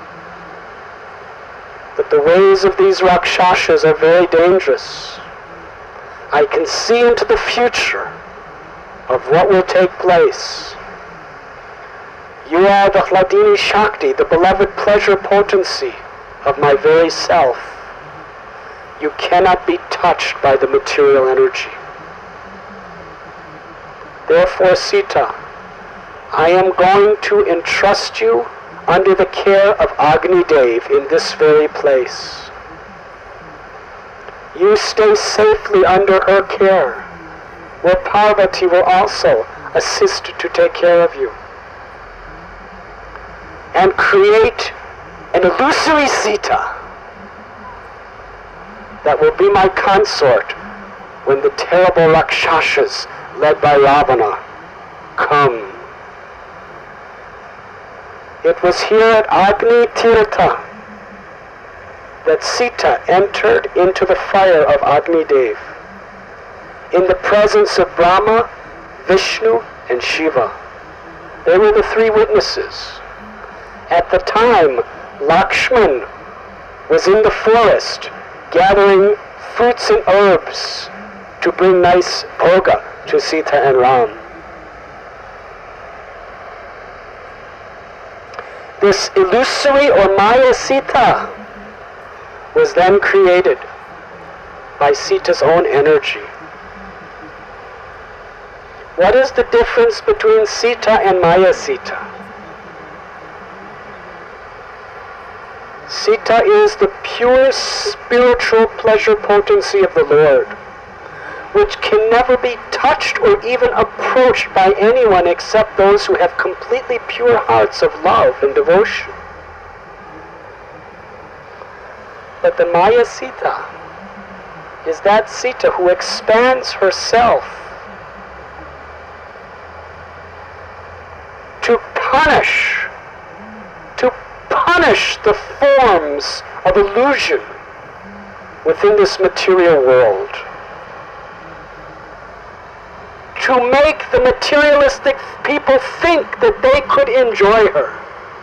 that the ways of these Rakshasas are very dangerous. I can see into the future of what will take place. You are the Hladini Shakti, the beloved pleasure potency of my very self. You cannot be touched by the material energy. Therefore, Sita, I am going to entrust you under the care of Agni Dev in this very place. You stay safely under her care, where Parvati will also assist to take care of you. And create an illusory Sita that will be my consort when the terrible Rakshasas led by Ravana come. It was here at Agni Tirtha that Sita entered into the fire of Agni Dev in the presence of Brahma, Vishnu, and Shiva. They were the three witnesses. At the time, Lakshman was in the forest gathering fruits and herbs to bring nice bhoga to Sita and Ram. This illusory or Maya Sita was then created by Sita's own energy. What is the difference between Sita and Maya Sita? Sita is the pure spiritual pleasure potency of the Lord, which can never be touched or even approached by anyone except those who have completely pure hearts of love and devotion. But the Maya Sita is that Sita who expands herself to punish, to punish the forms of illusion within this material world, to make the materialistic people think that they could enjoy her.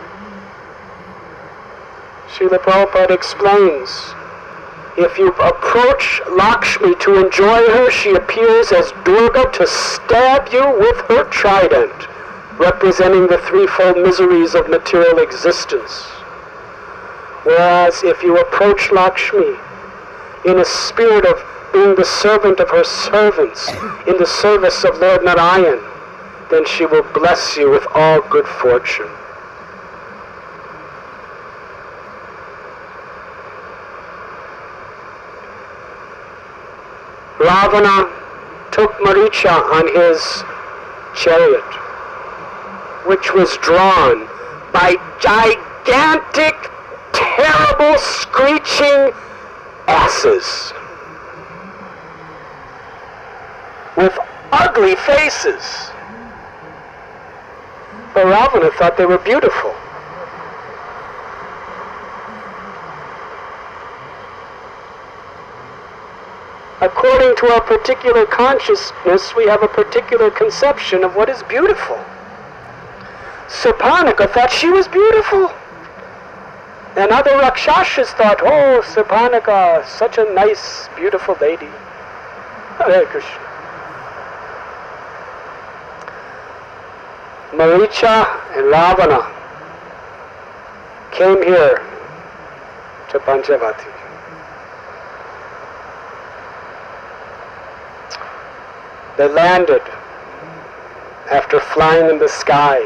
Srila Prabhupada explains, if you approach Lakshmi to enjoy her, she appears as Durga to stab you with her trident, representing the threefold miseries of material existence. Whereas if you approach Lakshmi in a spirit of being the servant of her servants, in the service of Lord Narayan, then she will bless you with all good fortune. Ravana took Maricha on his chariot, which was drawn by gigantic, terrible, screeching asses with ugly faces. But Ravana thought they were beautiful. According to our particular consciousness, we have a particular conception of what is beautiful. Surpanaka thought she was beautiful. And other Rakshasas thought, oh, Surpanaka, such a nice, beautiful lady. Hare Krishna. Maricha and Ravana came here to Panchavati. They landed after flying in the sky.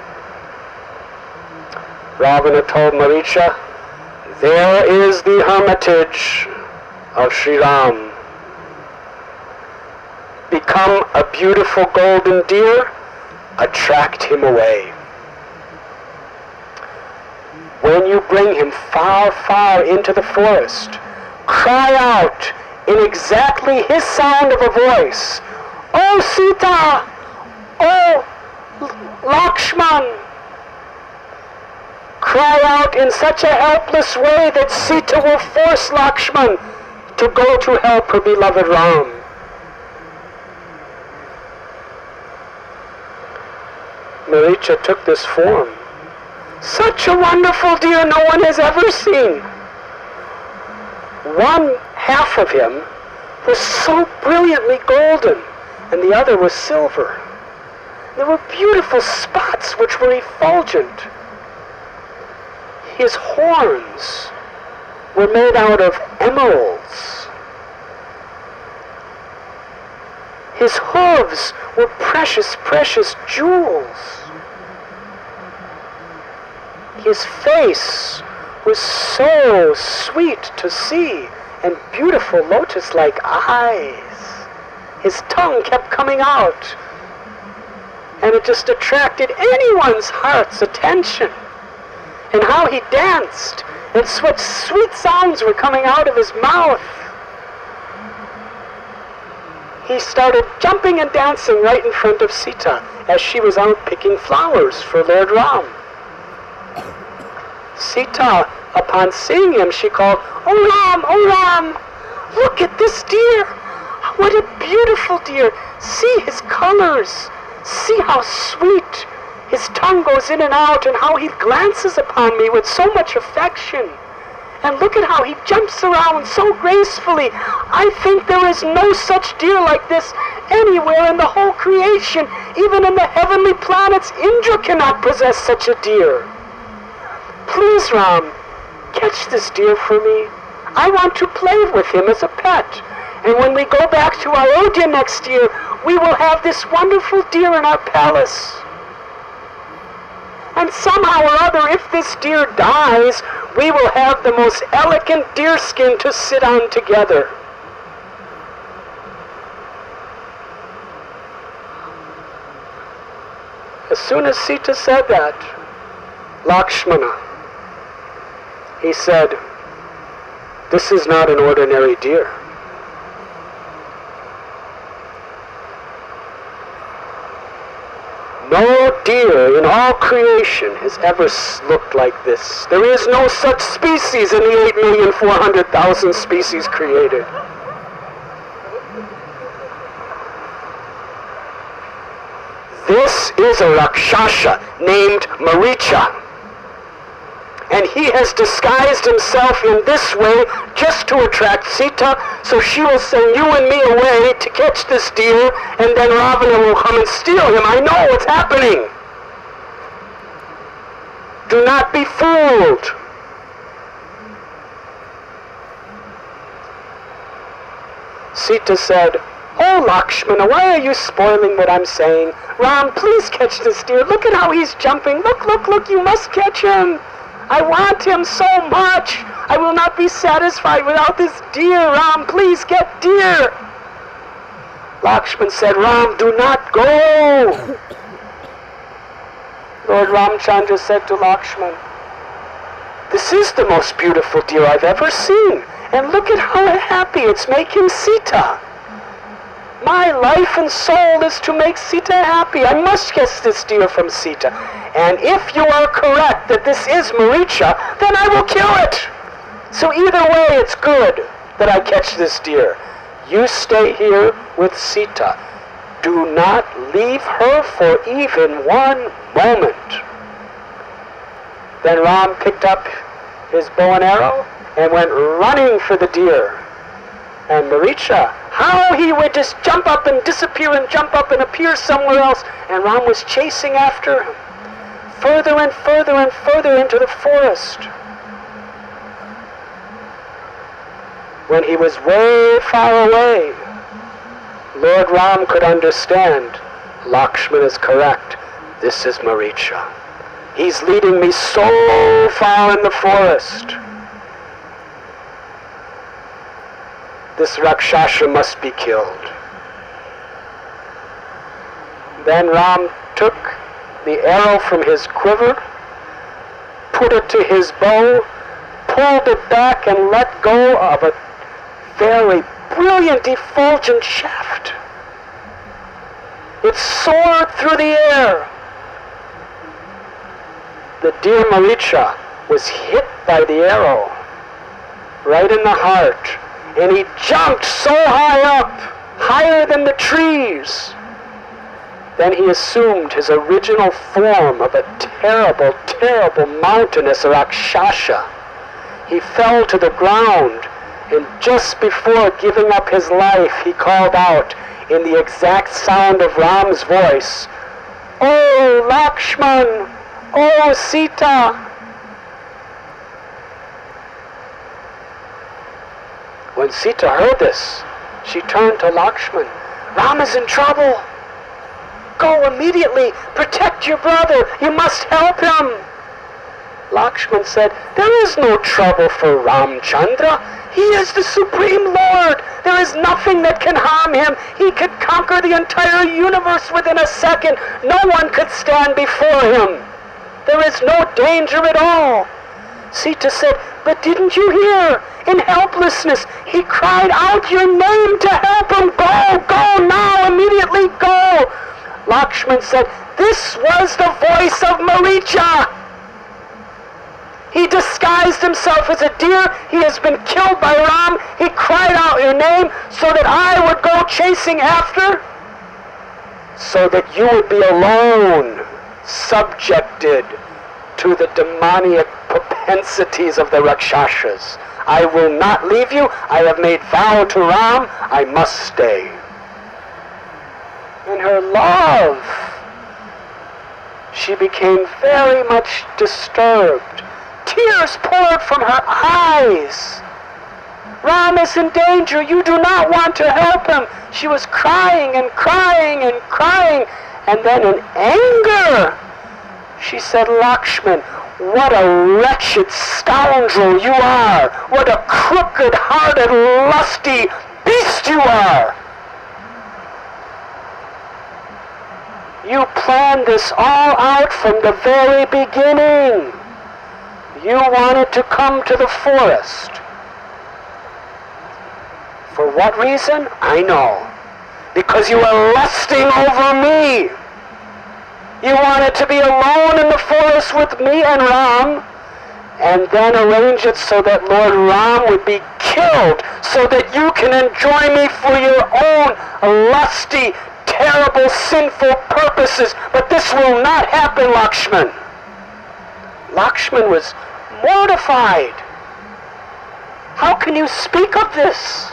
Ravana told Maricha, there is the hermitage of Sri Ram. Become a beautiful golden deer, attract him away. When you bring him far, far into the forest, cry out in exactly his sound of a voice, "Oh Sita! Oh Lakshman!" Cry out in such a helpless way that Sita will force Lakshman to go to help her beloved Ram. Maricha took this form. Such a wonderful deer no one has ever seen. One half of him was so brilliantly golden, and the other was silver. There were beautiful spots which were effulgent. His horns were made out of emeralds. His hooves were precious, precious jewels. His face was so sweet to see, and beautiful lotus-like eyes. His tongue kept coming out, and it just attracted anyone's heart's attention. And how he danced, and what sweet sounds were coming out of his mouth. He started jumping and dancing right in front of Sita as she was out picking flowers for Lord Ram. Sita, upon seeing him, she called, "Oh Ram, oh Ram, look at this deer. What a beautiful deer. See his colors. See how sweet his tongue goes in and out, and how he glances upon me with so much affection. And look at how he jumps around so gracefully. I think there is no such deer like this anywhere in the whole creation. Even in the heavenly planets, Indra cannot possess such a deer. Please, Ram, catch this deer for me. I want to play with him as a pet. And when we go back to Ayodhya next year, we will have this wonderful deer in our palace. And somehow or other, if this deer dies, we will have the most elegant deer skin to sit on together." As soon as Sita said that, Lakshmana, he said, "This is not an ordinary deer. No deer in all creation has ever looked like this. There is no such species in the eight million four hundred thousand species created." This is a Rakshasa named Maricha. And he has disguised himself in this way just to attract Sita, so she will send you and me away to catch this deer, and then Ravana will come and steal him. I know what's happening. Do not be fooled. Sita said, "Oh, Lakshmana, why are you spoiling what I'm saying? Ram, please catch this deer. Look at how he's jumping. Look, look, look, you must catch him. I want him so much. I will not be satisfied without this deer. Ram, please get deer." Lakshman said, "Ram, do not go." Lord Ramchandra said to Lakshman, "This is the most beautiful deer I've ever seen. And look at how happy it's making Sita. My life and soul is to make Sita happy. I must get this deer from Sita. And if you are correct that this is Maricha, then I will kill it. So either way, it's good that I catch this deer. You stay here with Sita. Do not leave her for even one moment." Then Ram picked up his bow and arrow and went running for the deer. And Maricha, how he would just jump up and disappear and jump up and appear somewhere else. And Ram was chasing after him, further and further and further into the forest. When he was way far away, Lord Ram could understand. Lakshman is correct. This is Maricha. He's leading me so far in the forest. This Rakshasa must be killed. Then Ram took the arrow from his quiver, put it to his bow, pulled it back and let go of a very brilliant, effulgent shaft. It soared through the air. The dear Maricha was hit by the arrow, right in the heart, and he jumped so high up, higher than the trees. Then he assumed his original form of a terrible, terrible mountainous Rakshasa. He fell to the ground, and just before giving up his life, he called out in the exact sound of Ram's voice, "Oh, Lakshman! Oh, Sita!" When Sita heard this, she turned to Lakshman. "Ram is in trouble. Go immediately. Protect your brother. You must help him." Lakshman said, "There is no trouble for Ramchandra. He is the Supreme Lord. There is nothing that can harm him. He could conquer the entire universe within a second. No one could stand before him. There is no danger at all." Sita said, "But didn't you hear? In helplessness, he cried out your name to help him. Go, go now, immediately go." Lakshman said, "This was the voice of Maricha. He disguised himself as a deer. He has been killed by Ram. He cried out your name so that I would go chasing after, so that you would be alone, subjected to the demoniac propensities of the Rakshasas. I will not leave you. I have made vow to Ram. I must stay." In her love, she became very much disturbed. Tears poured from her eyes. "Ram is in danger. You do not want to help him." She was crying and crying and crying. And then in anger, she said, "Lakshman, what a wretched scoundrel you are. What a crooked-hearted, lusty beast you are. You planned this all out from the very beginning. You wanted to come to the forest. For what reason? I know. Because you were lusting over me. You wanted to be alone in the forest with me and Ram, and then arrange it so that Lord Ram would be killed, so that you can enjoy me for your own lusty, terrible, sinful purposes. But this will not happen, Lakshman." Lakshman was mortified. "How can you speak of this?"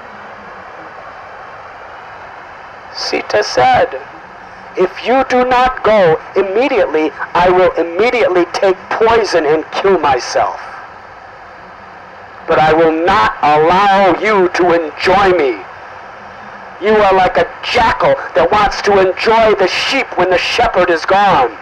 Sita said, "If you do not go immediately, I will immediately take poison and kill myself. But I will not allow you to enjoy me. You are like a jackal that wants to enjoy the sheep when the shepherd is gone."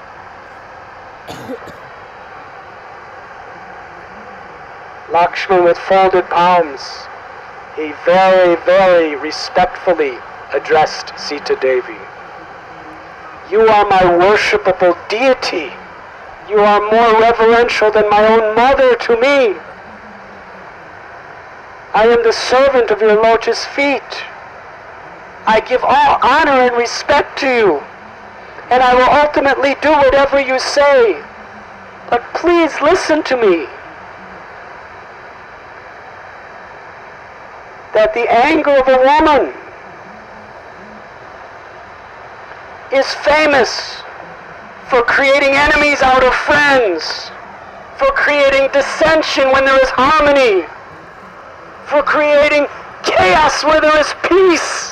Lakshman, with folded palms, he very, very respectfully addressed Sita Devi. "You are my worshipable deity. You are more reverential than my own mother to me. I am the servant of your lotus feet. I give all honor and respect to you, and I will ultimately do whatever you say. But please listen to me. That the anger of a woman is famous for creating enemies out of friends, for creating dissension when there is harmony, for creating chaos where there is peace.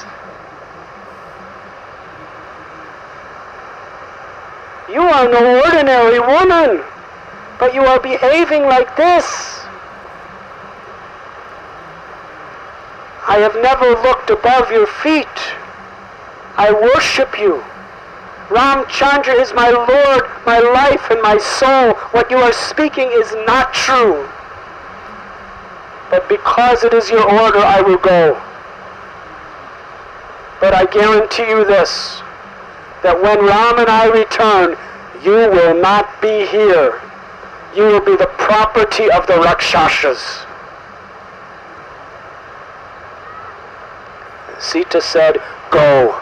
You are no ordinary woman, but you are behaving like this. I have never looked above your feet. I worship you. Ramchandra is my Lord, my life, and my soul. What you are speaking is not true. But because it is your order, I will go. But I guarantee you this, that when Ram and I return, you will not be here. You will be the property of the Rakshasas. Sita said, go.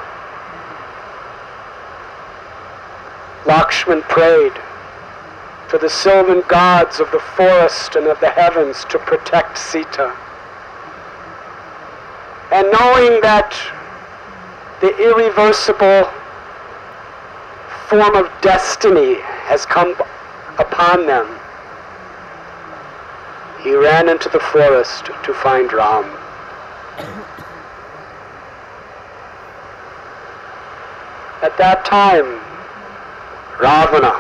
Lakshman prayed to the sylvan gods of the forest and of the heavens to protect Sita. And knowing that the irreversible form of destiny has come upon them, he ran into the forest to find Ram. At that time, Ravana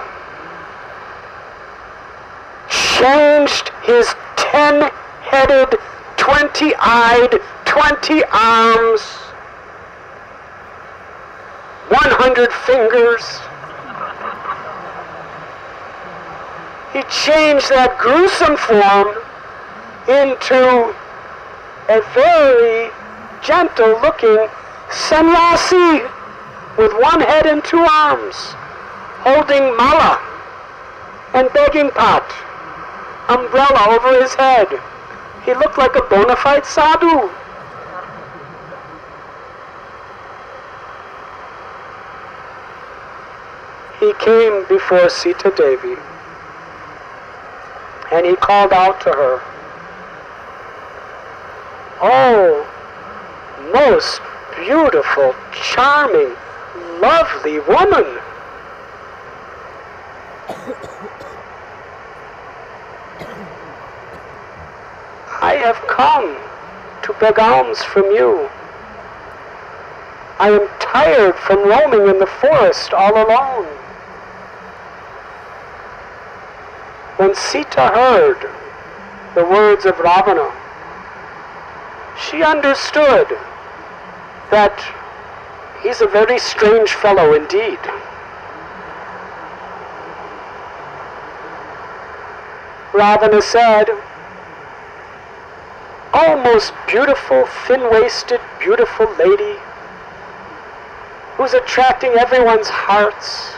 changed his ten-headed, twenty-eyed, twenty arms, one hundred fingers. He changed that gruesome form into a very gentle-looking sannyasi with one head and two arms, holding mala and begging pot, umbrella over his head. He looked like a bona fide sadhu. He came before Sita Devi and he called out to her, "Oh, most beautiful, charming, lovely woman. I have come to beg alms from you. I am tired from roaming in the forest all alone." When Sita heard the words of Ravana, she understood that he's a very strange fellow indeed. Ravana said, "Oh, most beautiful, thin-waisted, beautiful lady, who's attracting everyone's hearts,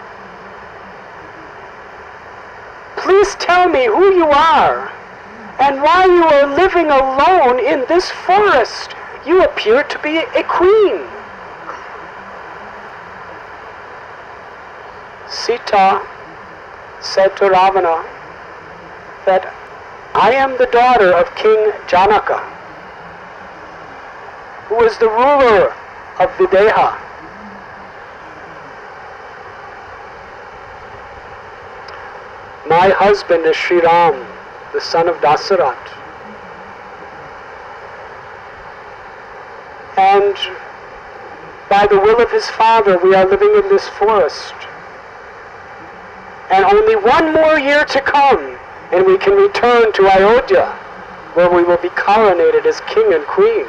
please tell me who you are and why you are living alone in this forest. You appear to be a queen." Sita said to Ravana that, "I am the daughter of King Janaka, who is the ruler of Videha. My husband is Sri Ram, the son of Dasarat. And by the will of his father, we are living in this forest. And only one more year to come, and we can return to Ayodhya, where we will be coronated as king and queen."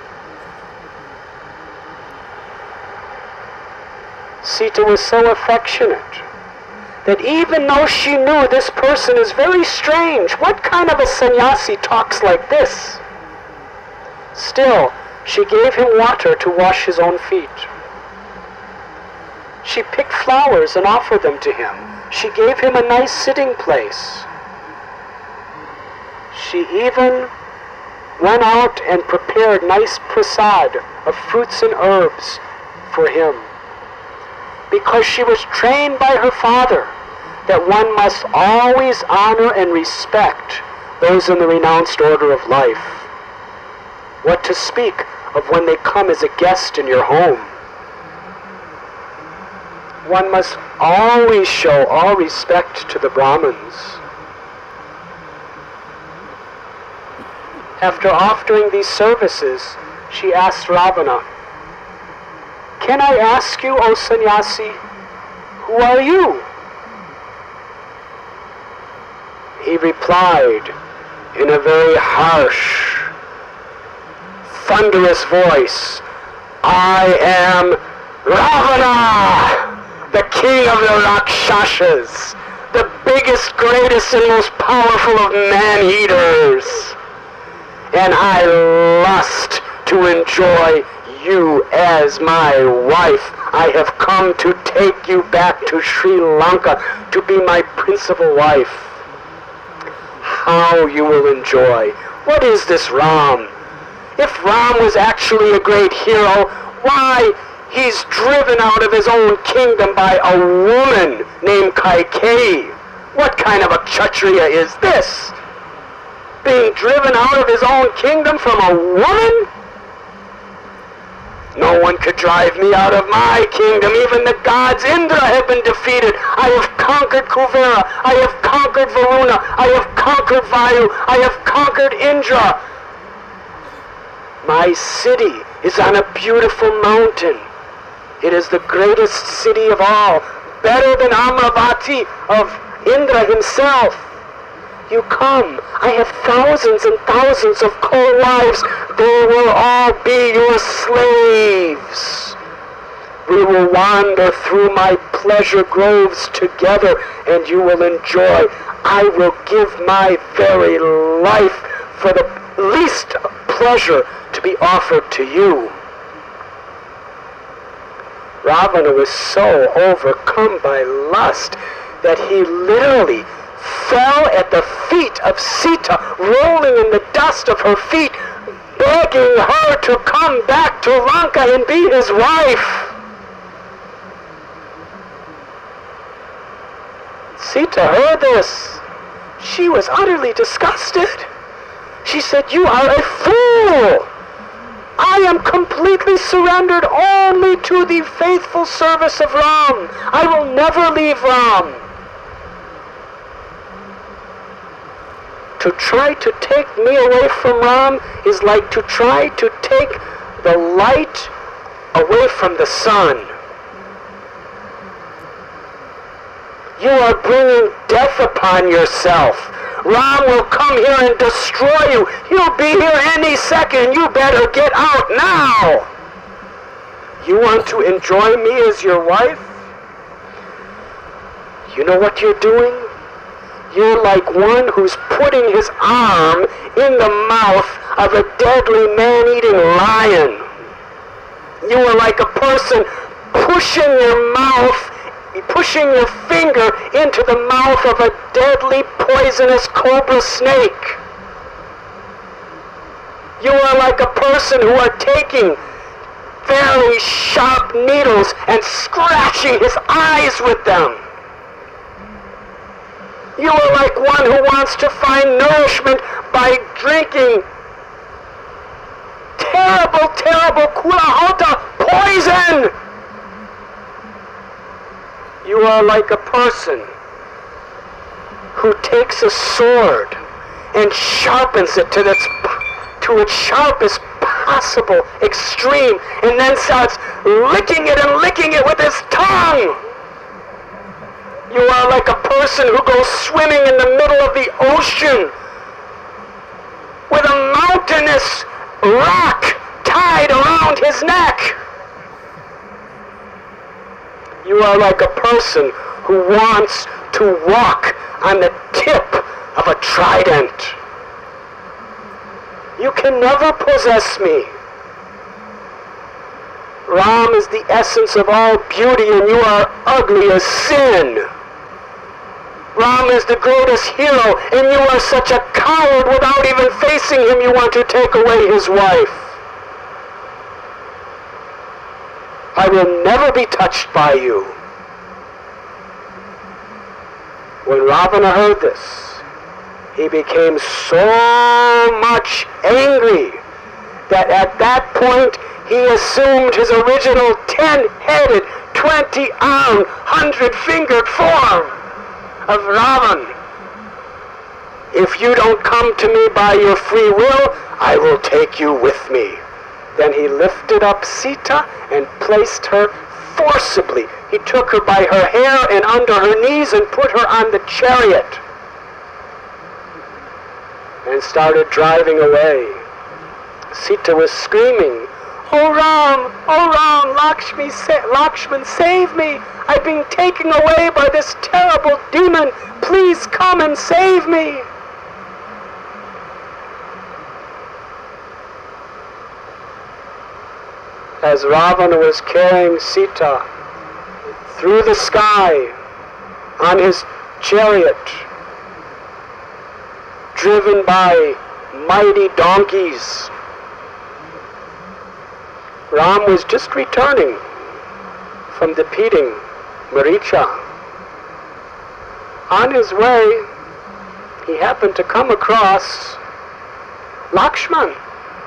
Sita was so affectionate that even though she knew this person is very strange, what kind of a sannyasi talks like this? Still, she gave him water to wash his own feet. She picked flowers and offered them to him. She gave him a nice sitting place. She even went out and prepared nice prasad of fruits and herbs for him, because she was trained by her father that one must always honor and respect those in the renounced order of life. What to speak of when they come as a guest in your home? One must always show all respect to the Brahmins. After offering these services, she asked Ravana, "Can I ask you, O sannyasi, who are you?" He replied in a very harsh, thunderous voice, "I am Ravana, the king of the Rakshasas, the biggest, greatest, and most powerful of man-eaters. And I lust to enjoy you as my wife. I have come to take you back to Sri Lanka to be my principal wife." How you will enjoy. What is this Ram? If Ram was actually a great hero, why, he's driven out of his own kingdom by a woman named Kaikeyi. What kind of a kshatriya is this? Being driven out of his own kingdom from a woman? No one could drive me out of my kingdom. Even the gods Indra have been defeated. I have conquered Kuvera. I have conquered Varuna. I have conquered Vayu. I have conquered Indra. My city is on a beautiful mountain. It is the greatest city of all, better than Amravati of Indra himself. You come. I have thousands and thousands of co-wives. They will all be your slaves. We will wander through my pleasure groves together, and you will enjoy. I will give my very life for the least pleasure to be offered to you. Ravana was so overcome by lust that he literally fell at the feet of Sita, rolling in the dust of her feet, begging her to come back to Lanka and be his wife. Sita heard this. She was utterly disgusted. She said, "You are a fool. I am completely surrendered only to the faithful service of Ram. I will never leave Ram. To try to take me away from Ram is like to try to take the light away from the sun. You are bringing death upon yourself. Ram will come here and destroy you. He'll be here any second. You better get out now. You want to enjoy me as your wife? You know what you're doing? You're like one who's putting his arm in the mouth of a deadly man-eating lion. You are like a person pushing your mouth, pushing your finger into the mouth of a deadly poisonous cobra snake. You are like a person who are taking very sharp needles and scratching his eyes with them. You are like one who wants to find nourishment by drinking terrible, terrible kulahota poison. You are like a person who takes a sword and sharpens it to its, to its sharpest possible extreme, and then starts licking it and licking it with his tongue. You are like a person who goes swimming in the middle of the ocean with a mountainous rock tied around his neck. You are like a person who wants to walk on the tip of a trident. You can never possess me. Ram is the essence of all beauty, and you are ugly as sin. Ram is the greatest hero, and you are such a coward. Without even facing him, you want to take away his wife. I will never be touched by you. When Ravana heard this, he became so much angry that at that point he assumed his original ten-headed, twenty-armed, hundred-fingered form of Ravan. If you don't come to me by your free will, I will take you with me. Then he lifted up Sita and placed her forcibly. He took her by her hair and under her knees and put her on the chariot and started driving away. Sita was screaming, "Oh Ram! Oh Ram! Lakshmi, sa- Lakshman, save me! I've been taken away by this terrible demon! Please come and save me!" As Ravana was carrying Sita through the sky on his chariot, driven by mighty donkeys, Ram was just returning from defeating Maricha. On his way, he happened to come across Lakshman.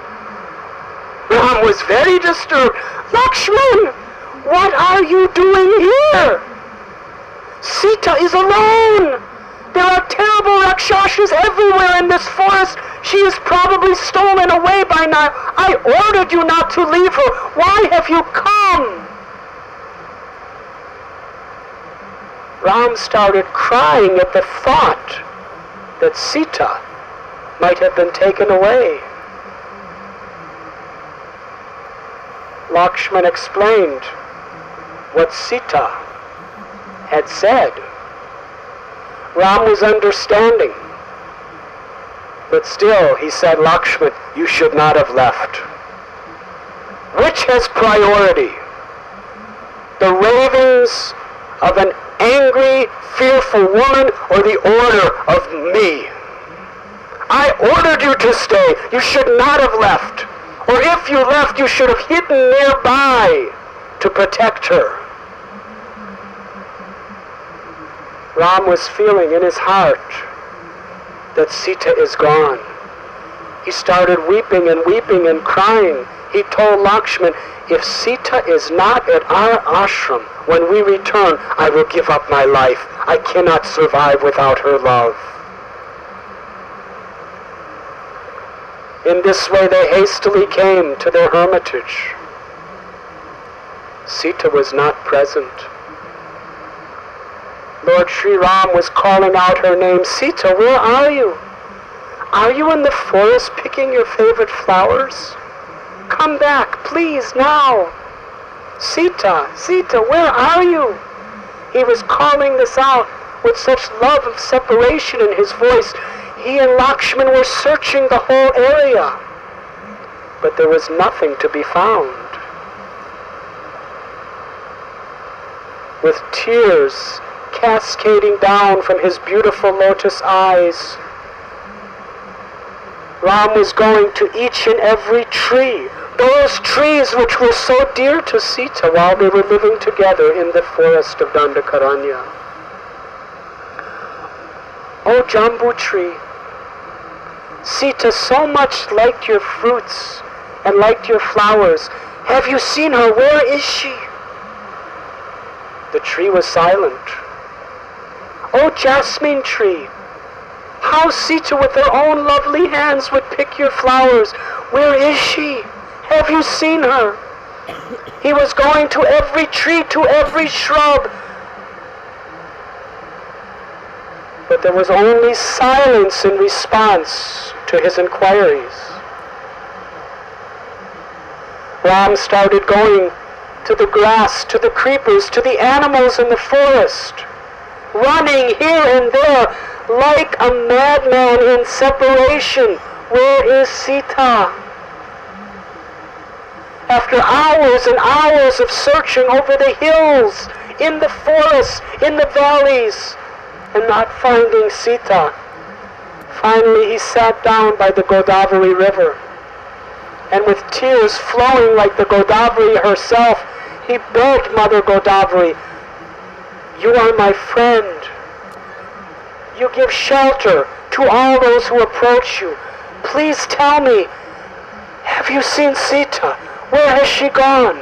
Ram was very disturbed. "Lakshman, what are you doing here? Sita is alone. There are terrible Rakshasas everywhere in this forest. She is probably stolen away by now. I ordered you not to leave her. Why have you come?" Ram started crying at the thought that Sita might have been taken away. Lakshman explained what Sita had said. Ram was understanding, but still he said, "Lakshman, you should not have left. Which has priority? The ravings of an angry, fearful woman or the order of me? I ordered you to stay. You should not have left. Or if you left, you should have hidden nearby to protect her." Ram was feeling in his heart that Sita is gone. He started weeping and weeping and crying. He told Lakshman, "If Sita is not at our ashram when we return, I will give up my life. I cannot survive without her love." In this way they hastily came to their hermitage. Sita was not present. Lord Sri Ram was calling out her name, "Sita, where are you? Are you in the forest picking your favorite flowers? Come back, please, now. Sita, Sita, where are you?" He was calling this out with such love of separation in his voice. He and Lakshman were searching the whole area, but there was nothing to be found. With tears cascading down from his beautiful lotus eyes, Ram was going to each and every tree, those trees which were so dear to Sita while they were living together in the forest of Dandakaranya. "Oh, Jambu tree, Sita so much liked your fruits and liked your flowers. Have you seen her? Where is she?" The tree was silent. "Oh, jasmine tree, how Sita with her own lovely hands would pick your flowers. Where is she? Have you seen her?" He was going to every tree, to every shrub, but there was only silence in response to his inquiries. Ram started going to the grass, to the creepers, to the animals in the forest, running here and there like a madman in separation. Where is Sita? After hours and hours of searching over the hills, in the forests, in the valleys, and not finding Sita, finally he sat down by the Godavari river, and with tears flowing like the Godavari herself, he begged Mother Godavari, "You are my friend. You give shelter to all those who approach you. Please tell me, have you seen Sita? Where has she gone?"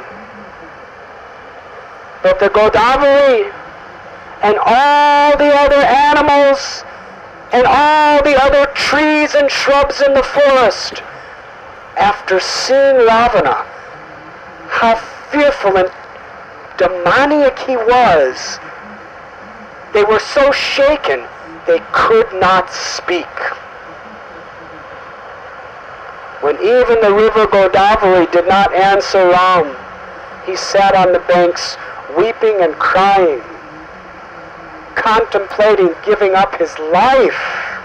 But the Godavari and all the other animals and all the other trees and shrubs in the forest, after seeing Ravana, how fearful and demoniac he was, they were so shaken they could not speak. When even the river Godavari did not answer Ram, he sat on the banks weeping and crying, contemplating giving up his life.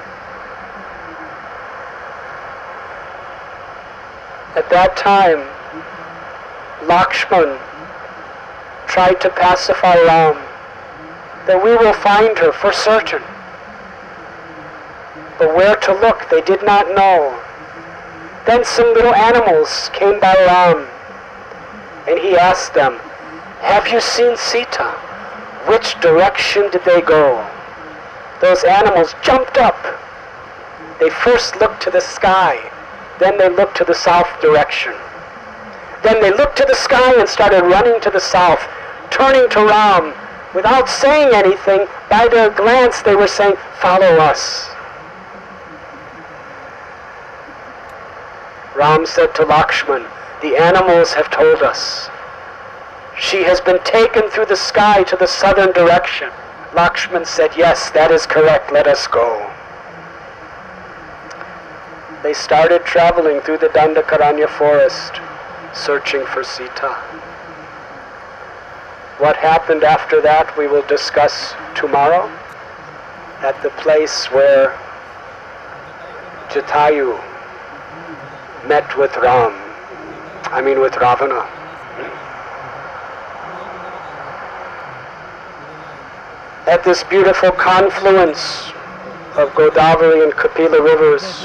At that time, Lakshman tried to pacify Ram, that we will find her for certain. But where to look they did not know. Then some little animals came by Ram, and he asked them, "Have you seen Sita? Which direction did they go?" Those animals jumped up. They first looked to the sky, then they looked to the south direction. Then they looked to the sky and started running to the south, turning to Ram. Without saying anything, by their glance they were saying, "Follow us." Ram said to Lakshman, "The animals have told us. She has been taken through the sky to the southern direction." Lakshman said, "Yes, that is correct. Let us go." They started traveling through the Dandakaranya forest, searching for Sita. What happened after that we will discuss tomorrow at the place where Jatayu met with Ram, I mean with Ravana. At this beautiful confluence of Godavari and Kapila rivers,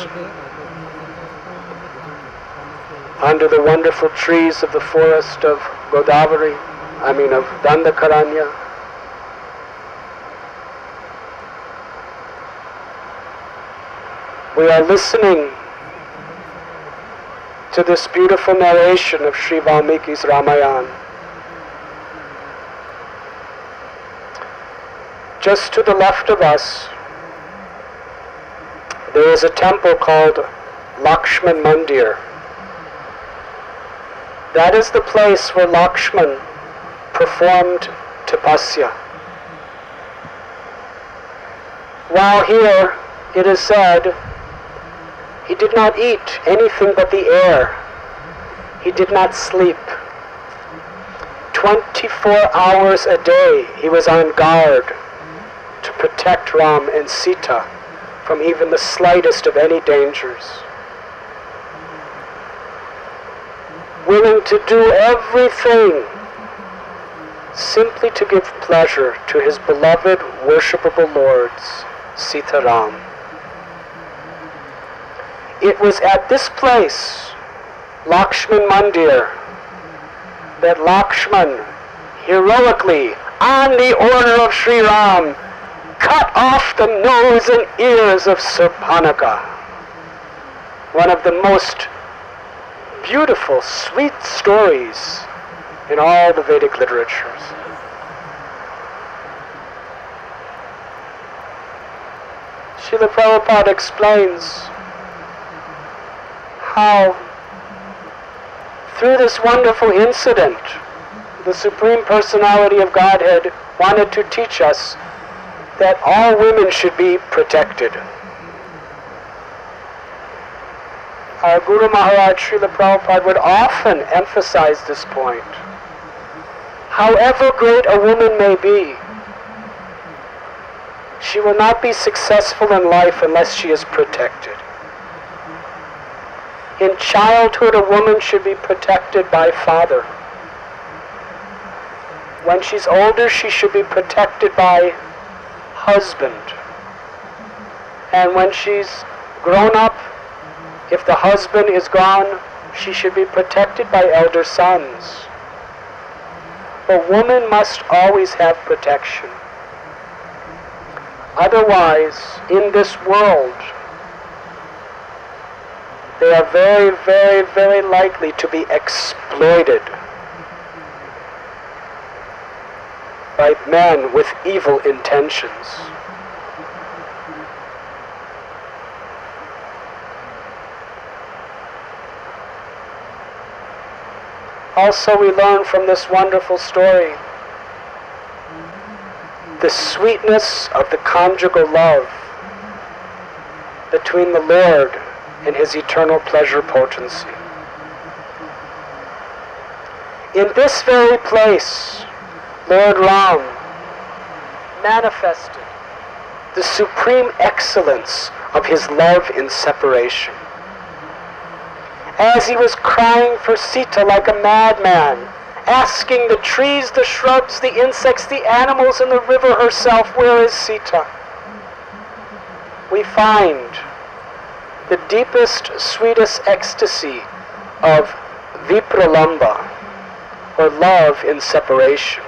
under the wonderful trees of the forest of Godavari, I mean of Dandakaranya, we are listening to this beautiful narration of Sri Valmiki's Ramayana. Just to the left of us, there is a temple called Lakshman Mandir. That is the place where Lakshman performed tapasya. While here, it is said, he did not eat anything but the air. He did not sleep. twenty-four hours a day he was on guard to protect Ram and Sita from even the slightest of any dangers. Willing to do everything simply to give pleasure to his beloved, worshipable lords, Sita Ram. It was at this place, Lakshman Mandir, that Lakshman heroically, on the order of Sri Ram, cut off the nose and ears of Surpanaka, one of the most beautiful, sweet stories in all the Vedic literatures. Srila Prabhupada explains how through this wonderful incident, the Supreme Personality of Godhead wanted to teach us that all women should be protected. Our Guru Maharaj Srila Prabhupada would often emphasize this point. However great a woman may be, she will not be successful in life unless she is protected. In childhood, a woman should be protected by father. When she's older, she should be protected by husband. And when she's grown up, if the husband is gone, she should be protected by elder sons. But woman must always have protection. Otherwise, in this world, they are very, very, very likely to be exploited by men with evil intentions. Also, we learn from this wonderful story the sweetness of the conjugal love between the Lord in his eternal pleasure potency. In this very place, Lord Ram manifested the supreme excellence of his love in separation. As he was crying for Sita like a madman, asking the trees, the shrubs, the insects, the animals, and the river herself, where is Sita? We find the deepest, sweetest ecstasy of vipralamba, or love in separation.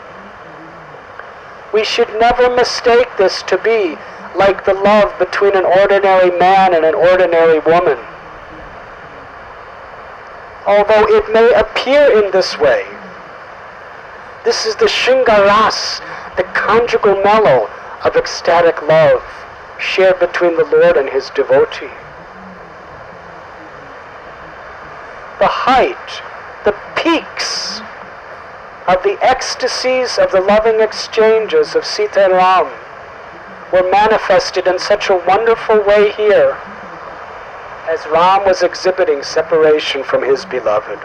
We should never mistake this to be like the love between an ordinary man and an ordinary woman. Although it may appear in this way, this is the Shringaras, the conjugal mellow of ecstatic love shared between the Lord and his devotee. The height, the peaks of the ecstasies of the loving exchanges of Sita and Ram were manifested in such a wonderful way here as Ram was exhibiting separation from his beloved.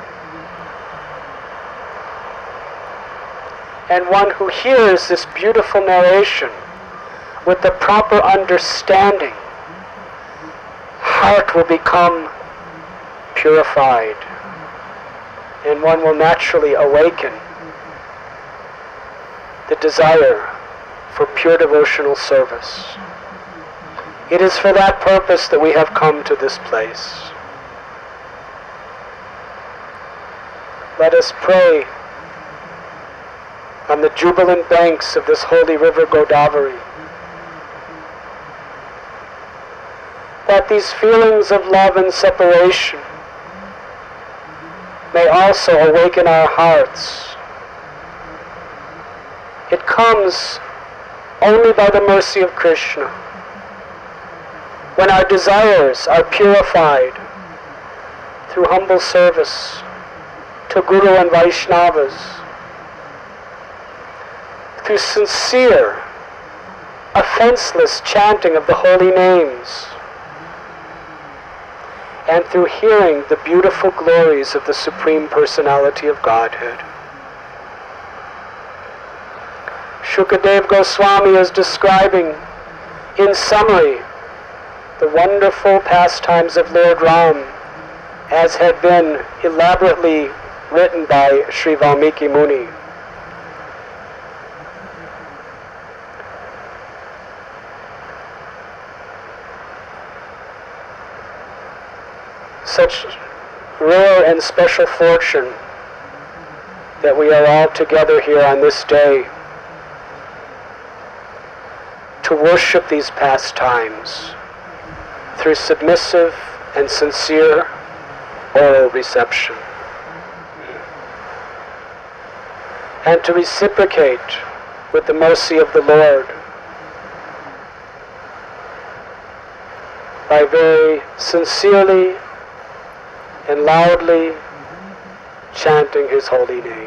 And one who hears this beautiful narration with the proper understanding, heart will become purified, and one will naturally awaken the desire for pure devotional service. It is for that purpose that we have come to this place. Let us pray on the jubilant banks of this holy river Godavari, that these feelings of love and separation may also awaken our hearts. It comes only by the mercy of Krishna. When our desires are purified through humble service to Guru and Vaishnavas, through sincere, offenseless chanting of the holy names, and through hearing the beautiful glories of the Supreme Personality of Godhead. Shukadev Goswami is describing, in summary, the wonderful pastimes of Lord Ram as had been elaborately written by Sri Valmiki Muni. Such rare and special fortune that we are all together here on this day to worship these pastimes through submissive and sincere oral reception, and to reciprocate with the mercy of the Lord by very sincerely and loudly chanting his holy name.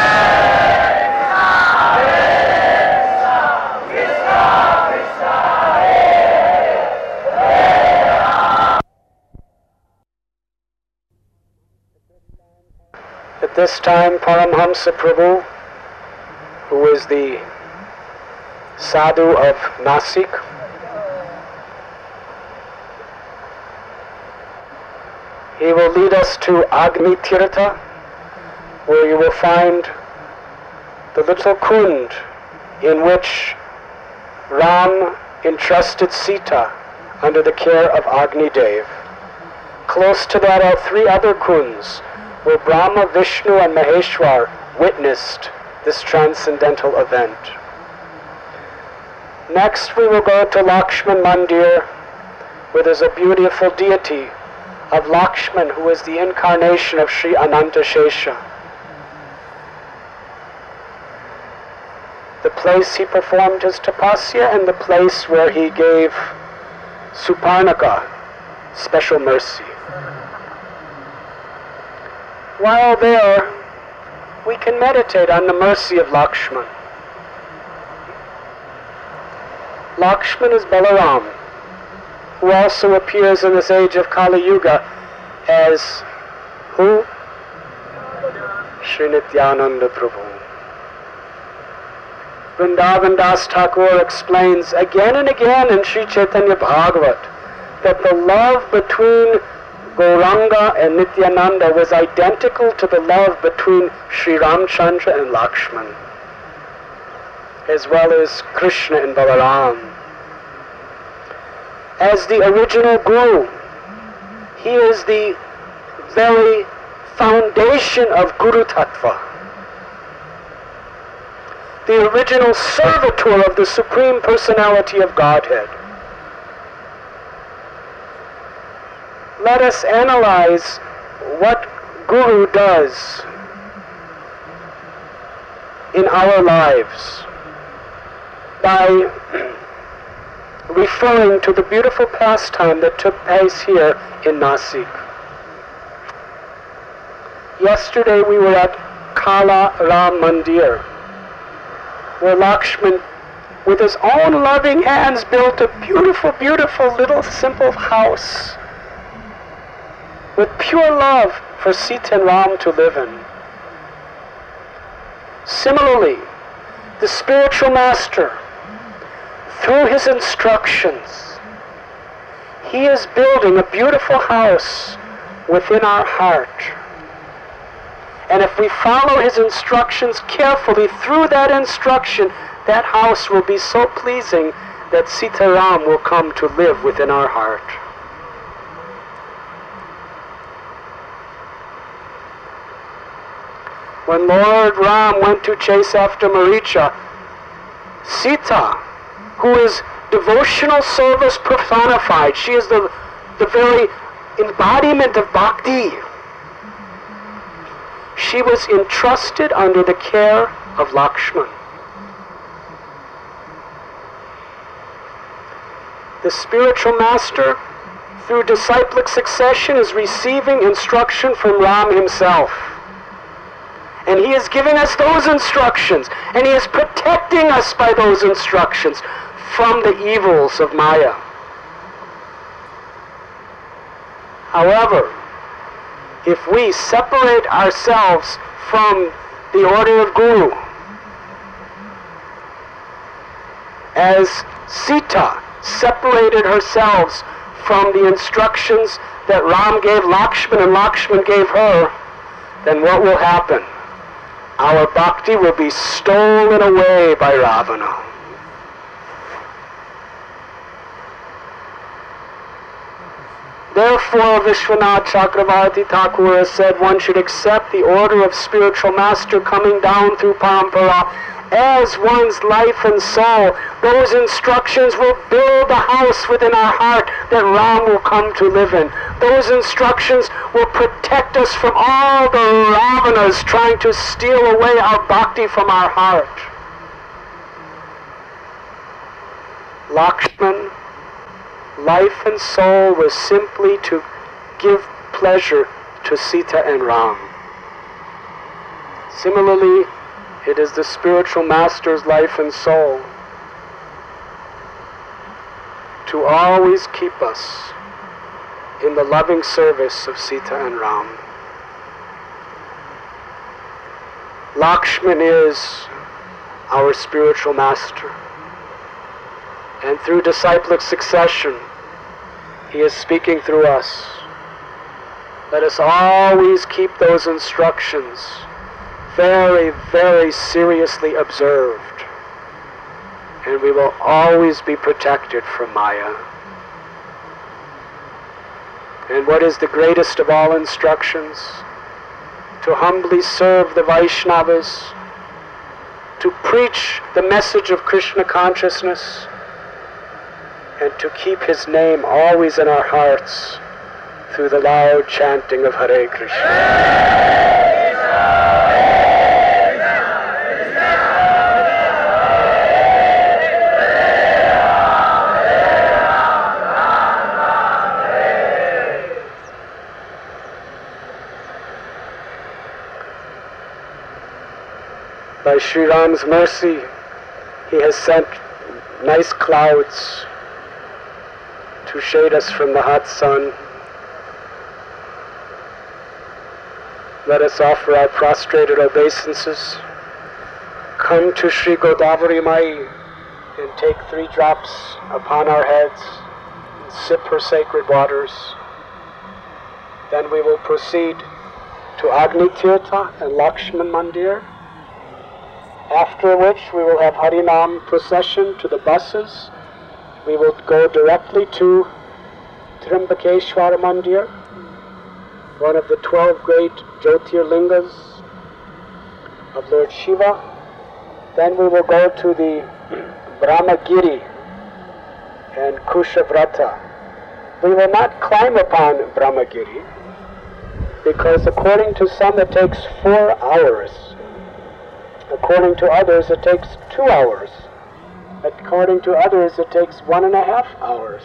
At this time, Paramhamsa Prabhu, who is the sadhu of Nasik, he will lead us to Agni Tirtha, where you will find the little kund in which Ram entrusted Sita under the care of Agni Dev. Close to that are three other kunds, where Brahma, Vishnu, and Maheshwar witnessed this transcendental event. Next we will go to Lakshman Mandir, where there's a beautiful deity of Lakshman, who is the incarnation of Sri Ananta Shesha. The place he performed his tapasya and the place where he gave Suparnaka special mercy. While there, we can meditate on the mercy of Lakshman. Lakshman is Balaram, who also appears in this age of Kali Yuga as who? Sri Nityananda Prabhu. Vrindavan Das Thakur explains again and again in Sri Chaitanya Bhagavat that the love between Gauranga and Nityananda was identical to the love between Sri Ramchandra and Lakshman, as well as Krishna and Balaram. As the original Guru, he is the very foundation of Guru Tattva, the original servitor of the Supreme Personality of Godhead. Let us analyze what Guru does in our lives by referring to the beautiful pastime that took place here in Nasik. Yesterday we were at Kala Ram Mandir, where Lakshman, with his own loving hands, built a beautiful, beautiful little simple house with pure love for Sita and Ram to live in. Similarly, the spiritual master, through his instructions, he is building a beautiful house within our heart. And if we follow his instructions carefully through that instruction, that house will be so pleasing that Sita Ram will come to live within our heart. When Lord Ram went to chase after Maricha, Sita, who is devotional service personified, she is the, the very embodiment of bhakti. She was entrusted under the care of Lakshman. The spiritual master, through disciplic succession, is receiving instruction from Ram himself. And he is giving us those instructions, and he is protecting us by those instructions from the evils of Maya. However, if we separate ourselves from the order of Guru, as Sita separated herself from the instructions that Ram gave Lakshman and Lakshman gave her, then what will happen? Our bhakti will be stolen away by Ravana. Therefore, Vishwanath Chakravarti Thakur has said one should accept the order of spiritual master coming down through Parampara as one's life and soul. Those instructions will build a house within our heart that Ram will come to live in. Those instructions will protect us from all the Ravanas trying to steal away our bhakti from our heart. Lakshman, life and soul was simply to give pleasure to Sita and Ram. Similarly, it is the spiritual master's life and soul to always keep us in the loving service of Sita and Ram. Lakshman is our spiritual master, and through disciplic succession, he is speaking through us. Let us always keep those instructions very, very seriously observed, and we will always be protected from Maya. And what is the greatest of all instructions? To humbly serve the Vaishnavas, to preach the message of Krishna consciousness, and to keep his name always in our hearts through the loud chanting of Hare Krishna. By Sri Ram's mercy, he has sent nice clouds to shade us from the hot sun. Let us offer our prostrated obeisances. Come to Sri Godavari Mai and take three drops upon our heads and sip her sacred waters. Then we will proceed to Agni Tirtha and Lakshman Mandir, after which we will have Harinam procession to the buses. We will go directly to Trimbakeshwar Mandir, one of the twelve great Jyotirlingas of Lord Shiva. Then we will go to the Brahmagiri and Kushavrata. We will not climb upon Brahmagiri, because according to some it takes four hours. According to others it takes two hours. According to others it takes one and a half hours.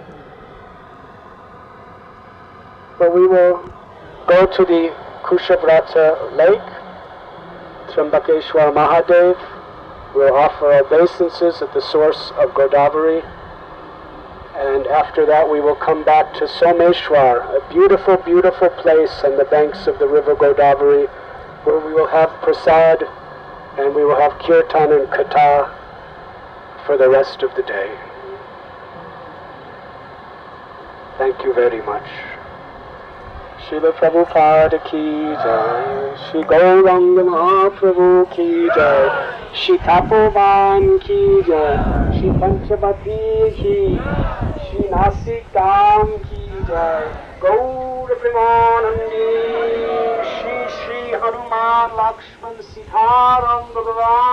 But we will go to the Kushavrata lake, Trimbakeshwar Mahadev. We'll offer obeisances at the source of Godavari. And after that we will come back to Someshwar, a beautiful, beautiful place on the banks of the river Godavari, where we will have prasad and we will have kirtan and katha for the rest of the day. Thank you very much. Srila Prabhupada ki jai, Shri Gauranga Mahaprabhu ki jai, Shri Tapovan ki jai, Shri Panchabati ki, Shri Nasik Dham ki jai, Gaur Premanandi, Shri Shri Hanuman Lakshman Sitaram Bhagavan